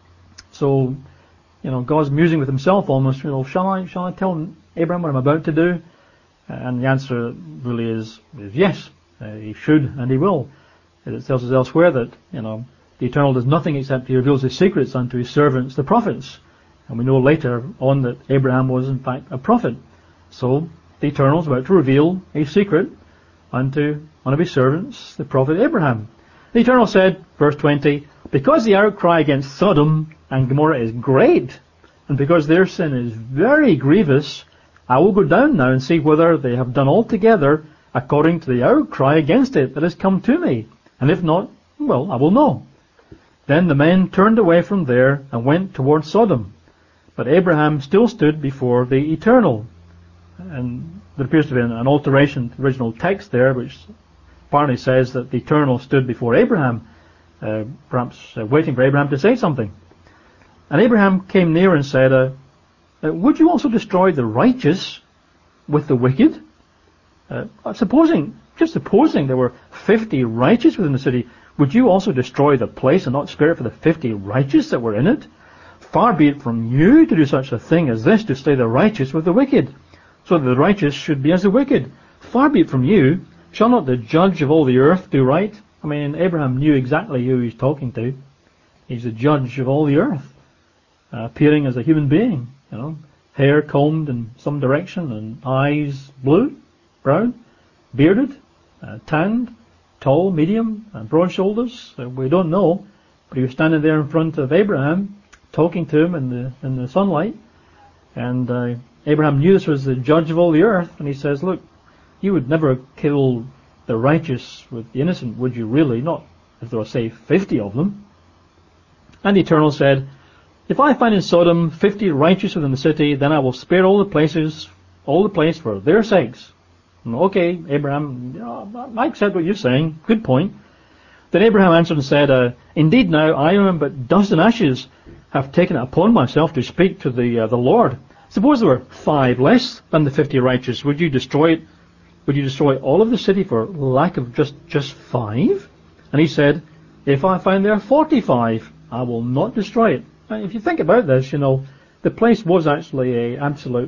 So, God's musing with himself almost, shall I tell Abraham what I'm about to do? And the answer really is yes, he should and he will. It tells us elsewhere that, the Eternal does nothing except he reveals his secrets unto his servants, the prophets. And we know later on that Abraham was in fact a prophet. So the Eternal is about to reveal a secret unto one of his servants, the prophet Abraham. The Eternal said, verse 20, because the outcry against Sodom and Gomorrah is great, and because their sin is very grievous, I will go down now and see whether they have done altogether according to the outcry against it that has come to me. And if not, well, I will know. Then the men turned away from there and went toward Sodom. But Abraham still stood before the Eternal. And there appears to be an alteration to the original text there, which apparently says that the Eternal stood before Abraham, perhaps waiting for Abraham to say something. And Abraham came near and said, would you also destroy the righteous with the wicked? Supposing there were 50 righteous within the city, would you also destroy the place and not spare it for the 50 righteous that were in it? Far be it from you to do such a thing as this, to slay the righteous with the wicked, so that the righteous should be as the wicked. Far be it from you. Shall not the judge of all the earth do right? I mean, Abraham knew exactly who he's talking to. He's the judge of all the earth, appearing as a human being, hair combed in some direction and eyes blue, brown, bearded, tanned, tall, medium, and broad shoulders. We don't know, but he was standing there in front of Abraham, talking to him in the sunlight, and Abraham knew this was the judge of all the earth, and he says, look, you would never kill the righteous with the innocent, would you really? Not if there were, say, 50 of them. And the Eternal said, if I find in Sodom 50 righteous within the city, then I will spare all the place for their sakes. Okay, Abraham, I accept what you're saying. Good point. Then Abraham answered and said, indeed now I am but dust and ashes, have taken it upon myself to speak to the Lord. Suppose there were 5 less than the 50 righteous. Would you destroy it? Would you destroy all of the city for lack of just 5? And he said, if I find there 45, I will not destroy it. Now, if you think about this, the place was actually an absolute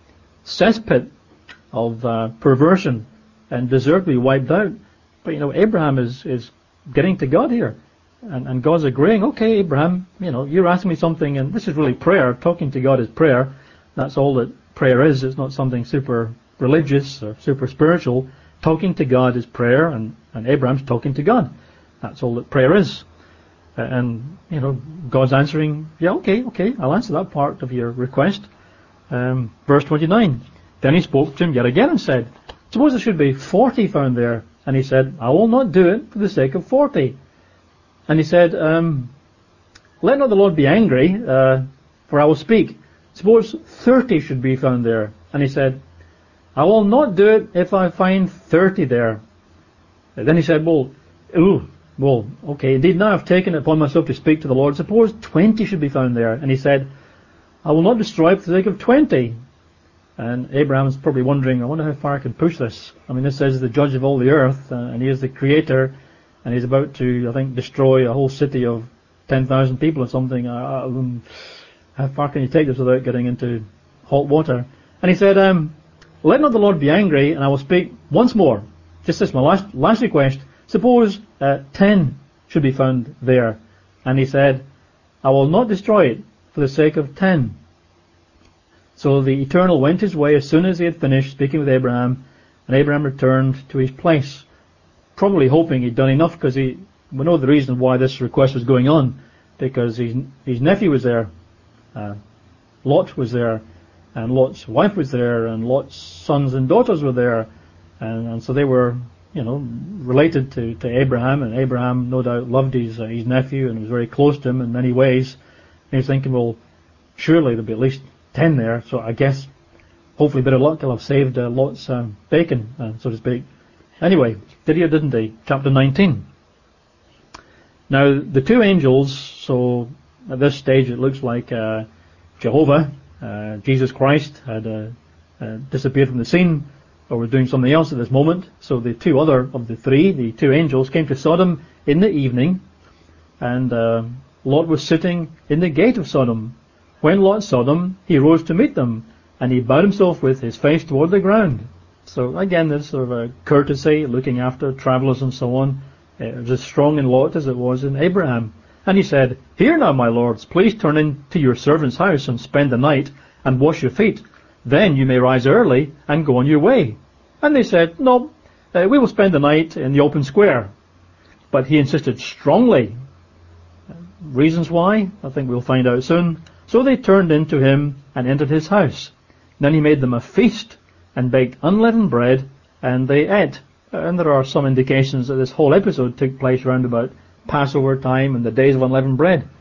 cesspit of perversion and deserved to be wiped out. But Abraham is getting to God here, and God's agreeing. Okay, Abraham, you're asking me something, and this is really prayer. Talking to God is prayer. That's all that prayer is. It's not something super religious or super spiritual. Talking to God is prayer, and Abraham's talking to God. That's all that prayer is. And God's answering, yeah, okay, I'll answer that part of your request. Verse 29. Then he spoke to him yet again and said, suppose there should be 40 found there. And he said, I will not do it for the sake of 40. And he said, let not the Lord be angry, for I will speak. Suppose 30 should be found there. And he said, I will not do it if I find 30 there. And then he said, well, okay, indeed now I've taken it upon myself to speak to the Lord. Suppose 20 should be found there. And he said, I will not destroy it for the sake of 20. And Abraham's probably wondering, I wonder how far I can push this. I mean, this says the judge of all the earth, and he is the creator, and he's about to, I think, destroy a whole city of 10,000 people or something. How far can you take this without getting into hot water? And he said, let not the Lord be angry, and I will speak once more. Just this, my last request. Suppose 10 should be found there. And he said, I will not destroy it for the sake of 10. So the Eternal went his way as soon as he had finished speaking with Abraham, and Abraham returned to his place, probably hoping he'd done enough, because we know the reason why this request was going on, because his nephew was there, Lot was there, and Lot's wife was there, and Lot's sons and daughters were there, and so they were, related to Abraham, and Abraham no doubt loved his nephew and was very close to him in many ways. And he was thinking, well, surely there'll be at least 10 there, so I guess, hopefully, bit of luck, he'll have saved Lot's bacon, so to speak. Anyway, did he or didn't he? Chapter 19. Now, the two angels, so at this stage it looks like Jehovah, Jesus Christ, had disappeared from the scene, or was doing something else at this moment. So the two other of the three, the two angels, came to Sodom in the evening, and Lot was sitting in the gate of Sodom. When Lot saw them, he rose to meet them, and he bowed himself with his face toward the ground. So again, there's sort of a courtesy, looking after travellers and so on. It was as strong in Lot as it was in Abraham. And he said, Hear now, my lords, please turn into your servant's house and spend the night and wash your feet. Then you may rise early and go on your way. And they said, No, we will spend the night in the open square. But he insisted strongly. Reasons why? I think we'll find out soon. So they turned into him and entered his house. Then he made them a feast and baked unleavened bread, and they ate. And there are some indications that this whole episode took place around about Passover time and the days of unleavened bread.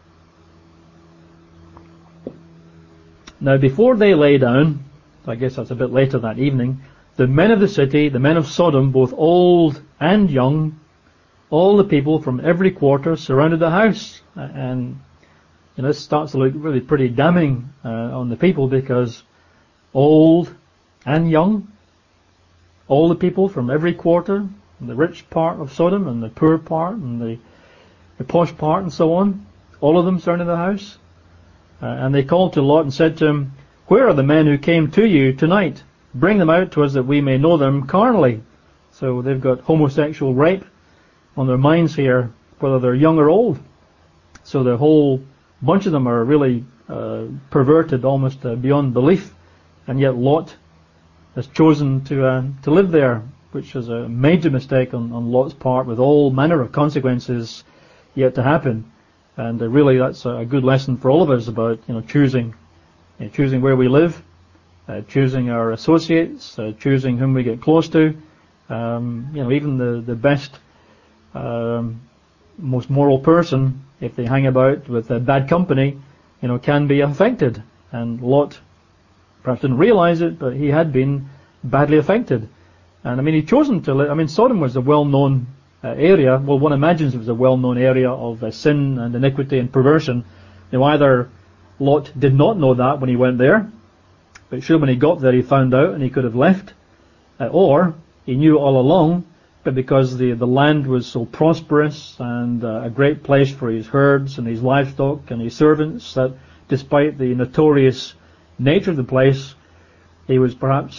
Now before they lay down, I guess that's a bit later that evening, the men of the city, the men of Sodom, both old and young, all the people from every quarter surrounded the house. And this starts to look really pretty damning on the people, because old and young, all the people from every quarter, the rich part of Sodom and the poor part and the posh part and so on, all of them surrounded the house. And they called to Lot and said to him, Where are the men who came to you tonight? Bring them out to us that we may know them carnally. So they've got homosexual rape on their minds here, whether they're young or old. So the whole bunch of them are really perverted almost beyond belief. And yet Lot has chosen to live there, which is a major mistake on Lot's part, with all manner of consequences yet to happen. And really that's a good lesson for all of us about choosing where we live, choosing our associates, choosing whom we get close to. Even the best, most moral person, if they hang about with bad company, can be affected. And Lot perhaps didn't realize it, but he had been badly affected. And he'd chosen to live. Sodom was a well-known area. Well, one imagines it was a well-known area of sin and iniquity and perversion. Either Lot did not know that when he went there, but sure when he got there he found out and he could have left, or he knew all along, but because the land was so prosperous and a great place for his herds and his livestock and his servants, that despite the notorious nature of the place, he was perhaps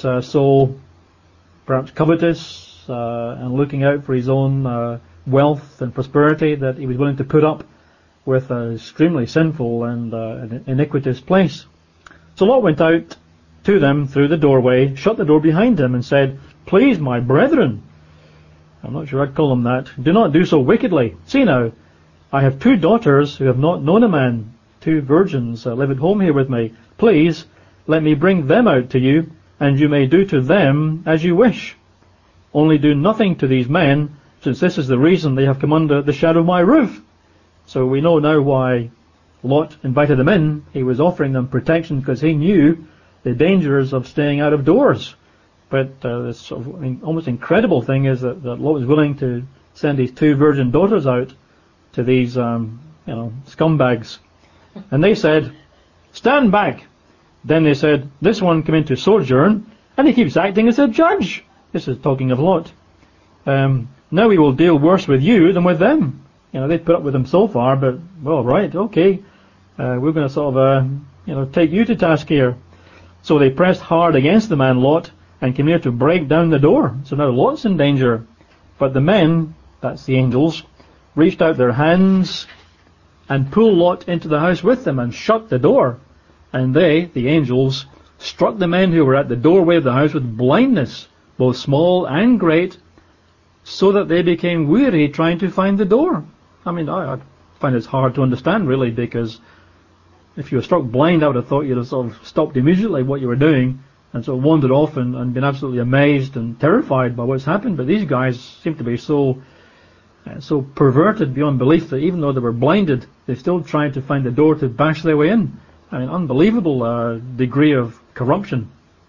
covetous and looking out for his own wealth and prosperity, that he was willing to put up with an extremely sinful and an iniquitous place. So Lot went out to them through the doorway, shut the door behind him, and said, Please, my brethren, I'm not sure I'd call them that, do not do so wickedly. See now, I have 2 daughters who have not known a man, 2 virgins live at home here with me. Please, let me bring them out to you, and you may do to them as you wish. Only do nothing to these men, since this is the reason they have come under the shadow of my roof. So we know now why Lot invited them in. He was offering them protection because he knew the dangers of staying out of doors. But this sort of almost incredible thing is that Lot was willing to send his 2 virgin daughters out to these scumbags. And they said, "Stand back." Then they said, "This one came in to sojourn, and he keeps acting as a judge." This is talking of Lot. "Now we will deal worse with you than with them." They'd put up with him so far, but, well, right, okay. We're going to sort of, take you to task here. So they pressed hard against the man Lot and came near to break down the door. So now Lot's in danger. But the men, that's the angels, reached out their hands and pulled Lot into the house with them and shut the door. And they, the angels, struck the men who were at the doorway of the house with blindness, both small and great, so that they became weary trying to find the door. I find it's hard to understand, really, because if you were struck blind, I would have thought you'd have sort of stopped immediately what you were doing and sort of wandered off and been absolutely amazed and terrified by what's happened. But these guys seem to be so perverted beyond belief that even though they were blinded, they still tried to find the door to bash their way in. Unbelievable degree of corruption.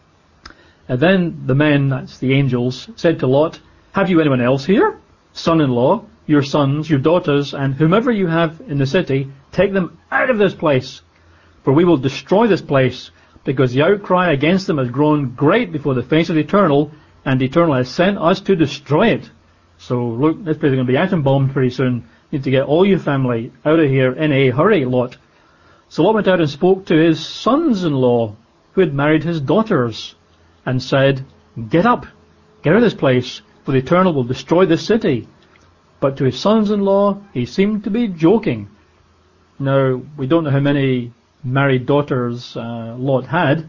And then the men, that's the angels, said to Lot, "Have you anyone else here? Son-in-law, your sons, your daughters, and whomever you have in the city, take them out of this place. For we will destroy this place, because the outcry against them has grown great before the face of the Eternal, and the Eternal has sent us to destroy it." So look, this place is going to be atom bombed pretty soon. You need to get all your family out of here in a hurry, Lot. So Lot went out and spoke to his sons-in-law, who had married his daughters, and said, "Get up, get out of this place, for the Eternal will destroy this city." But to his sons-in-law, he seemed to be joking. Now, we don't know how many married daughters Lot had,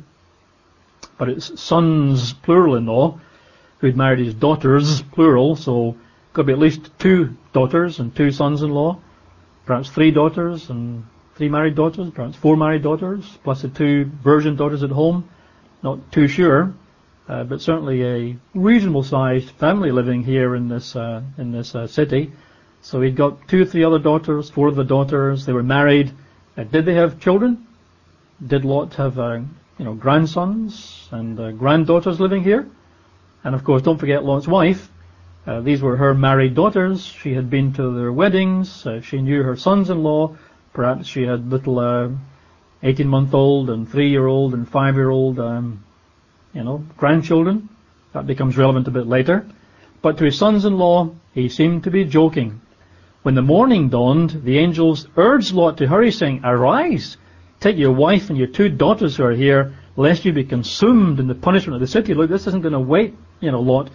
but it's sons, plural-in-law, who'd married his daughters, plural, so could be at least 2 daughters and 2 sons-in-law, perhaps 3 daughters and 3 married daughters, perhaps 4 married daughters, plus the 2 virgin daughters at home. Not too sure, but certainly a reasonable-sized family living here in this city. So he'd got 2 or 3 other daughters, 4 of the daughters. They were married. Did they have children? Did Lot have grandsons and granddaughters living here? And of course, don't forget Lot's wife. These were her married daughters. She had been to their weddings. She knew her sons-in-law. Perhaps she had little 18-month-old and 3-year-old and 5-year-old grandchildren. That becomes relevant a bit later. But to his sons-in-law, he seemed to be joking. When the morning dawned, the angels urged Lot to hurry, saying, "Arise, take your wife and your 2 daughters who are here, lest you be consumed in the punishment of the city." Look, this isn't going to wait, Lot.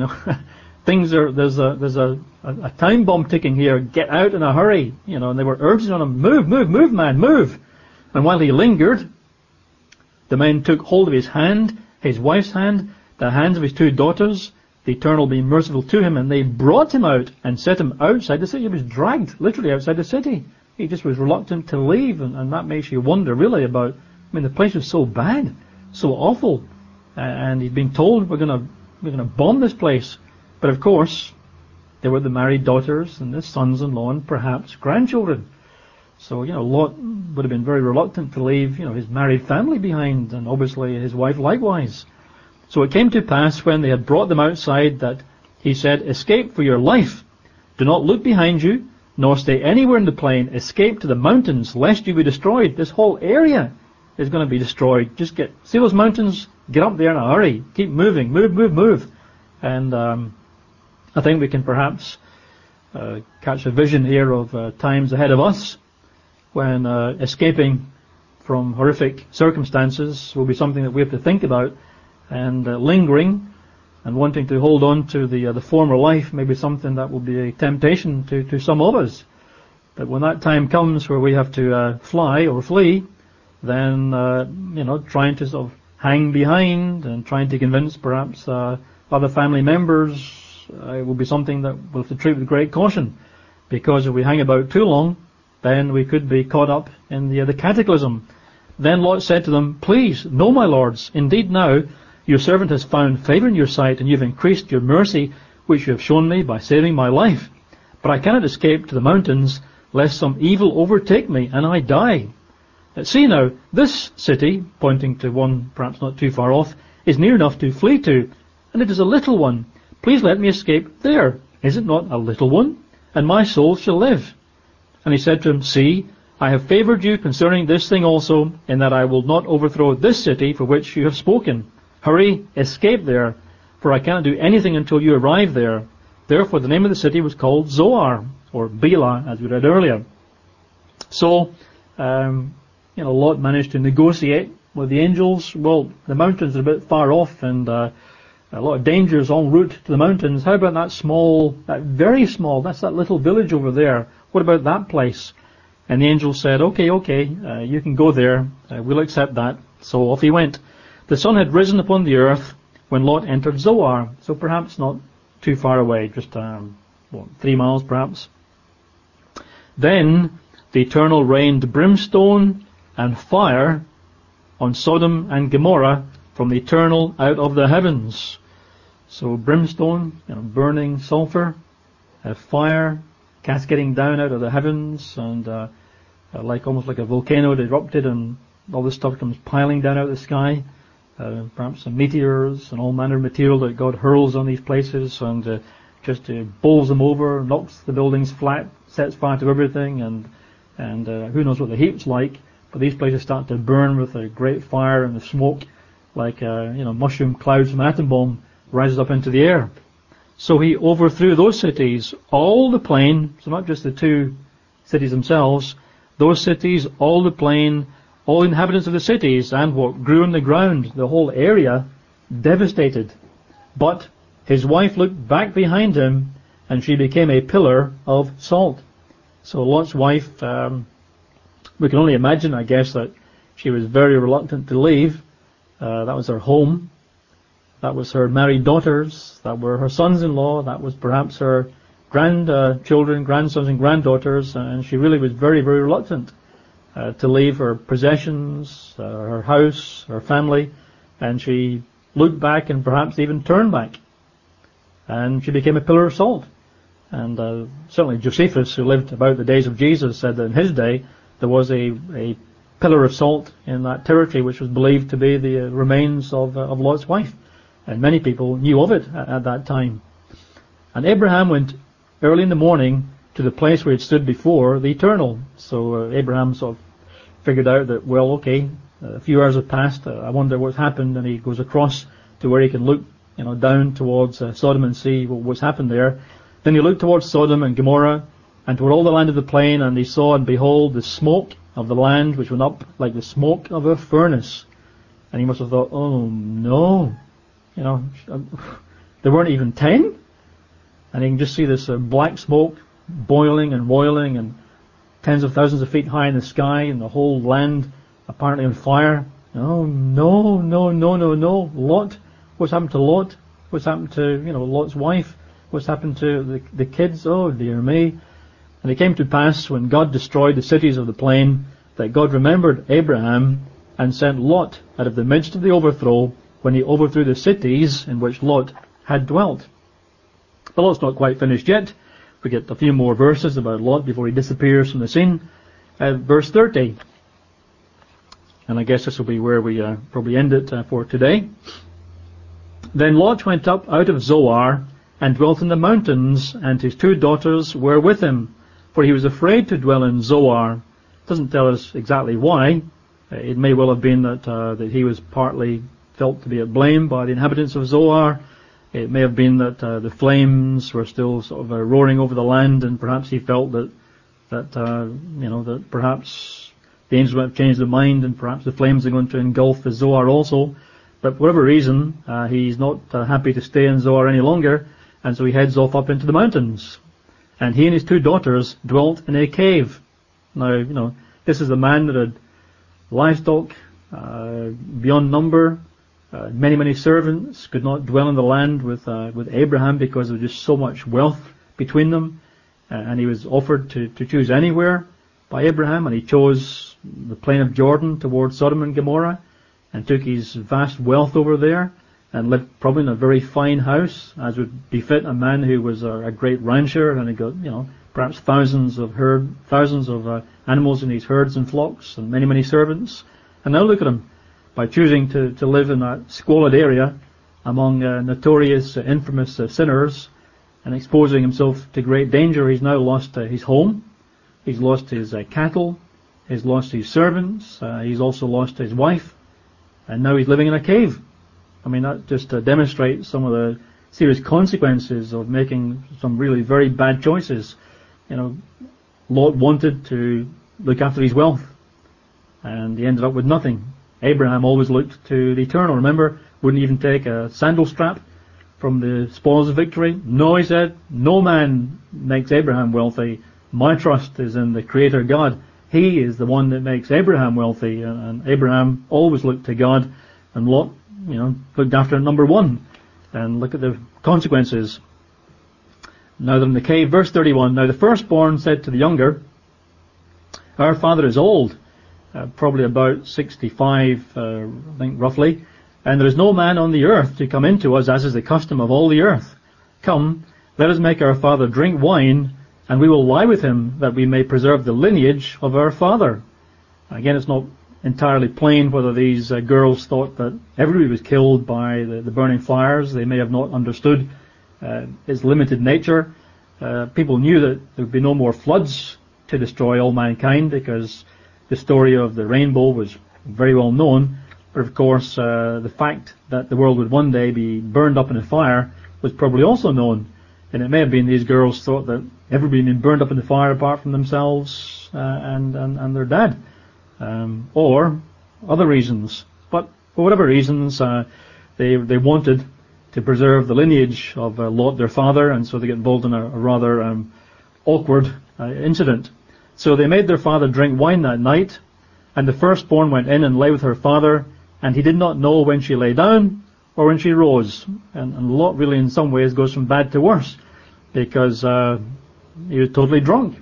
There's a time bomb ticking here. Get out in a hurry. And they were urging on him, move, man, move. And while he lingered, the men took hold of his hand, his wife's hand, the hands of his 2 daughters, the Eternal being merciful to him, and they brought him out and set him outside the city. He was dragged literally outside the city. He just was reluctant to leave, and that makes you wonder really about, the place was so bad, so awful, and he'd been told we're going to bomb this place. But of course, there were the married daughters and the sons-in-law and perhaps grandchildren. So, Lot would have been very reluctant to leave, his married family behind, and obviously his wife likewise. So it came to pass when they had brought them outside that he said, "Escape for your life. Do not look behind you, nor stay anywhere in the plain. Escape to the mountains, lest you be destroyed." This whole area is going to be destroyed. Just see those mountains, get up there in a hurry. Keep moving, move. And I think we can perhaps catch a vision here of times ahead of us when escaping from horrific circumstances will be something that we have to think about, and lingering and wanting to hold on to the former life may be something that will be a temptation to some of us. But when that time comes where we have to fly or flee, then trying to sort of hang behind and trying to convince perhaps other family members will be something that we'll have to treat with great caution, because if we hang about too long, then we could be caught up in the cataclysm. Then Lot said to them, "Please, no, my lords, indeed now your servant has found favour in your sight, and you've increased your mercy, which you have shown me by saving my life. But I cannot escape to the mountains, lest some evil overtake me and I die. See now, this city," pointing to one perhaps not too far off, "is near enough to flee to, and it is a little one. Please let me escape there. Is it not a little one? And my soul shall live." And he said to him, "See, I have favoured you concerning this thing also, in that I will not overthrow this city for which you have spoken. Hurry, escape there, for I cannot do anything until you arrive there." Therefore the name of the city was called Zoar, or Bela, as we read earlier. So, Lot managed to negotiate with the angels. Well, the mountains are a bit far off, and a lot of dangers en route to the mountains. How about that very small, that's that little village over there. What about that place? And the angel said, okay, you can go there. We'll accept that. So off he went. The sun had risen upon the earth when Lot entered Zoar. So perhaps not too far away, just 3 miles perhaps. Then the Eternal rained brimstone and fire on Sodom and Gomorrah from the Eternal out of the heavens. So brimstone, burning sulfur, fire cascading down out of the heavens, and almost like a volcano, it erupted, and all this stuff comes piling down out of the sky. Perhaps some meteors and all manner of material that God hurls on these places, and just bowls them over, knocks the buildings flat, sets fire to everything, and who knows what the heat's like. But these places start to burn with a great fire, and the smoke, like mushroom clouds from an atom bomb, rises up into the air. So he overthrew those cities, all the plain, so not just the 2 cities themselves, those cities, all the plain, all the inhabitants of the cities, and what grew on the ground, the whole area, devastated. But his wife looked back behind him, and she became a pillar of salt. So Lot's wife, we can only imagine, I guess, that she was very reluctant to leave. That was her home. That was her married daughters. That were her sons-in-law. That was perhaps her grandchildren, grandsons and granddaughters. And she really was very, very reluctant to leave her possessions, her house, her family. And she looked back and perhaps even turned back. And she became a pillar of salt. And certainly Josephus, who lived about the days of Jesus, said that in his day there was a pillar of salt in that territory, which was believed to be the remains of Lot's wife. And many people knew of it at that time. And Abraham went early in the morning to the place where he stood before the Eternal. So Abraham sort of figured out that, a few hours have passed, I wonder what's happened, and he goes across to where he can look down towards Sodom and see what's happened there. Then he looked towards Sodom and Gomorrah, and toward all the land of the plain, and he saw, and behold, the smoke of the land, which went up like the smoke of a furnace. And he must have thought, oh no, there weren't even 10? And you can just see this black smoke boiling and roiling, and tens of thousands of feet high in the sky, and the whole land apparently on fire. Oh no. Lot, what's happened to Lot? What's happened to, Lot's wife? What's happened to the kids? Oh dear me. And it came to pass, when God destroyed the cities of the plain, that God remembered Abraham and sent Lot out of the midst of the overthrow, when he overthrew the cities in which Lot had dwelt. But Lot's not quite finished yet. We get a few more verses about Lot before he disappears from the scene. Verse 30. And I guess this will be where we probably end it for today. Then Lot went up out of Zoar and dwelt in the mountains, and his 2 daughters were with him, for he was afraid to dwell in Zoar. It doesn't tell us exactly why. It may well have been that he was partly felt to be at blame by the inhabitants of Zoar. It may have been that the flames were still sort of roaring over the land, and perhaps he felt that perhaps the angels might have changed their mind, and perhaps the flames are going to engulf the Zoar also. But for whatever reason, he's not happy to stay in Zoar any longer, and so he heads off up into the mountains. And he and his 2 daughters dwelt in a cave. Now, this is a man that had livestock beyond number, many servants, could not dwell in the land with Abraham because there was just so much wealth between them, and he was offered to choose anywhere by Abraham, and he chose the plain of Jordan towards Sodom and Gomorrah, and took his vast wealth over there, and lived probably in a very fine house, as would befit a man who was a great rancher, and he got perhaps thousands of animals in his herds and flocks, and many, many servants. And now look at him. By choosing to live in that squalid area among notorious, infamous sinners, and exposing himself to great danger, he's now lost his home, he's lost his cattle, he's lost his servants, he's also lost his wife, and now he's living in a cave. I mean, that just demonstrates some of the serious consequences of making some really very bad choices. You know, Lot wanted to look after his wealth, and he ended up with nothing. Abraham always looked to the eternal. Remember, wouldn't even take a sandal strap from the spoils of victory. No, he said, no man makes Abraham wealthy. My trust is in the Creator God. He is the one that makes Abraham wealthy. And Abraham always looked to God, and Lot, looked after number one. And look at the consequences. Now they're in the cave. Verse 31, now the firstborn said to the younger, our father is old, probably about 65, I think roughly, and there is no man on the earth to come into us, as is the custom of all the earth. Come, let us make our father drink wine, and we will lie with him, that we may preserve the lineage of our father. Again, it's not entirely plain whether these girls thought that everybody was killed by the burning fires. They may have not understood its limited nature. People knew that there would be no more floods to destroy all mankind, because the story of the rainbow was very well known. But of course, the fact that the world would one day be burned up in a fire was probably also known. And it may have been these girls thought that everybody had been burned up in the fire apart from themselves and their dad. Or other reasons. But for whatever reasons, they wanted to preserve the lineage of Lot, their father, and so they get involved in a rather awkward incident. So they made their father drink wine that night, and the firstborn went in and lay with her father, and he did not know when she lay down or when she rose. And Lot really in some ways goes from bad to worse, because he was totally drunk.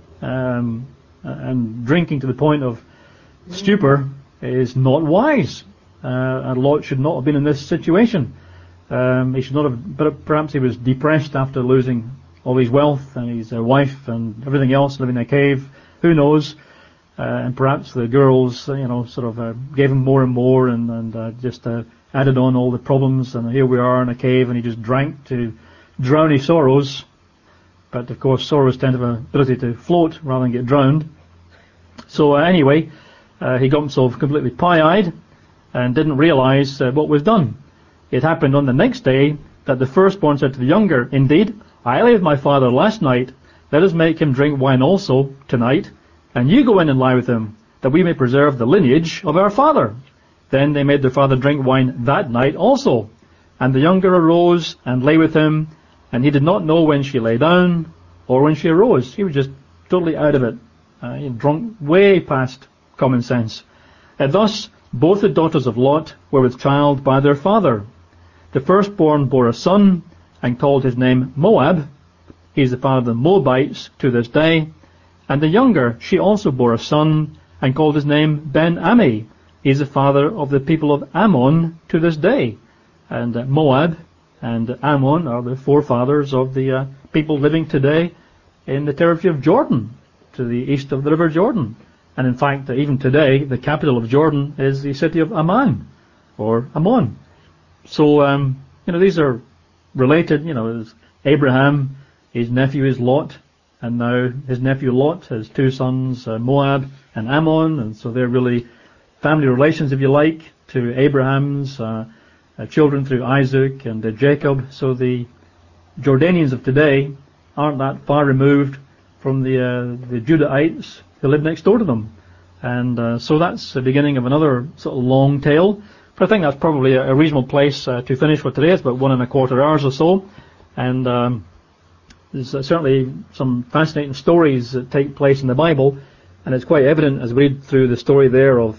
And drinking to the point of stupor is not wise. And Lot should not have been in this situation. He should not have, but perhaps he was depressed after losing all his wealth and his wife and everything else, living in a cave. Who knows? And perhaps the girls, gave him more and more, and just added on all the problems. And here we are in a cave, and he just drank to drown his sorrows. But of course, sorrows tend to have an ability to float rather than get drowned. So anyway, he got himself completely pie-eyed and didn't realize what was done. It happened on the next day that the firstborn said to the younger, indeed, I lay with my father last night. Let us make him drink wine also tonight, and you go in and lie with him, that we may preserve the lineage of our father. Then they made their father drink wine that night also. And the younger arose and lay with him, and he did not know when she lay down or when she arose. He was just totally out of it, drunk way past common sense. And thus both the daughters of Lot were with child by their father. The firstborn bore a son, and called his name Moab. He is the father of the Moabites to this day. And the younger, she also bore a son, and called his name Ben-Ammi. He is the father of the people of Ammon to this day. And Moab and Ammon are the forefathers of the people living today in the territory of Jordan, to the east of the river Jordan. And in fact, even today, the capital of Jordan is the city of Amman, or Ammon. So, these are related. Abraham, his nephew is Lot, and now his nephew Lot has two sons, Moab and Ammon, and so they're really family relations, if you like, to Abraham's children through Isaac and Jacob. So the Jordanians of today aren't that far removed from the Judahites who live next door to them. And so that's the beginning of another sort of long tale. But I think that's probably a reasonable place to finish for today. It's about 1.25 hours or so. And there's certainly some fascinating stories that take place in the Bible. And it's quite evident as we read through the story there of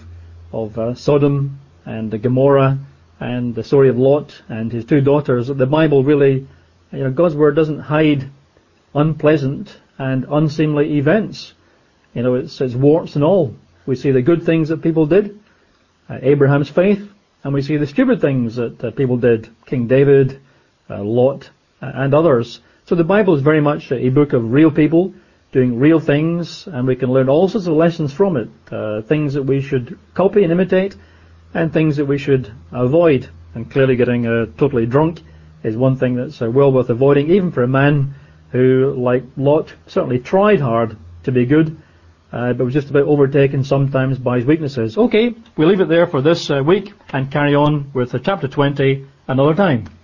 Sodom and Gomorrah and the story of Lot and his two daughters, that the Bible really, God's Word doesn't hide unpleasant and unseemly events. It's warts and all. We see the good things that people did, Abraham's faith, and we see the stupid things that people did, King David, Lot, and others. So the Bible is very much a book of real people doing real things, and we can learn all sorts of lessons from it, things that we should copy and imitate, and things that we should avoid. And clearly getting totally drunk is one thing that's well worth avoiding, even for a man who, like Lot, certainly tried hard to be good, but was just about overtaken sometimes by his weaknesses. Okay, we'll leave it there for this week and carry on with chapter 20 another time.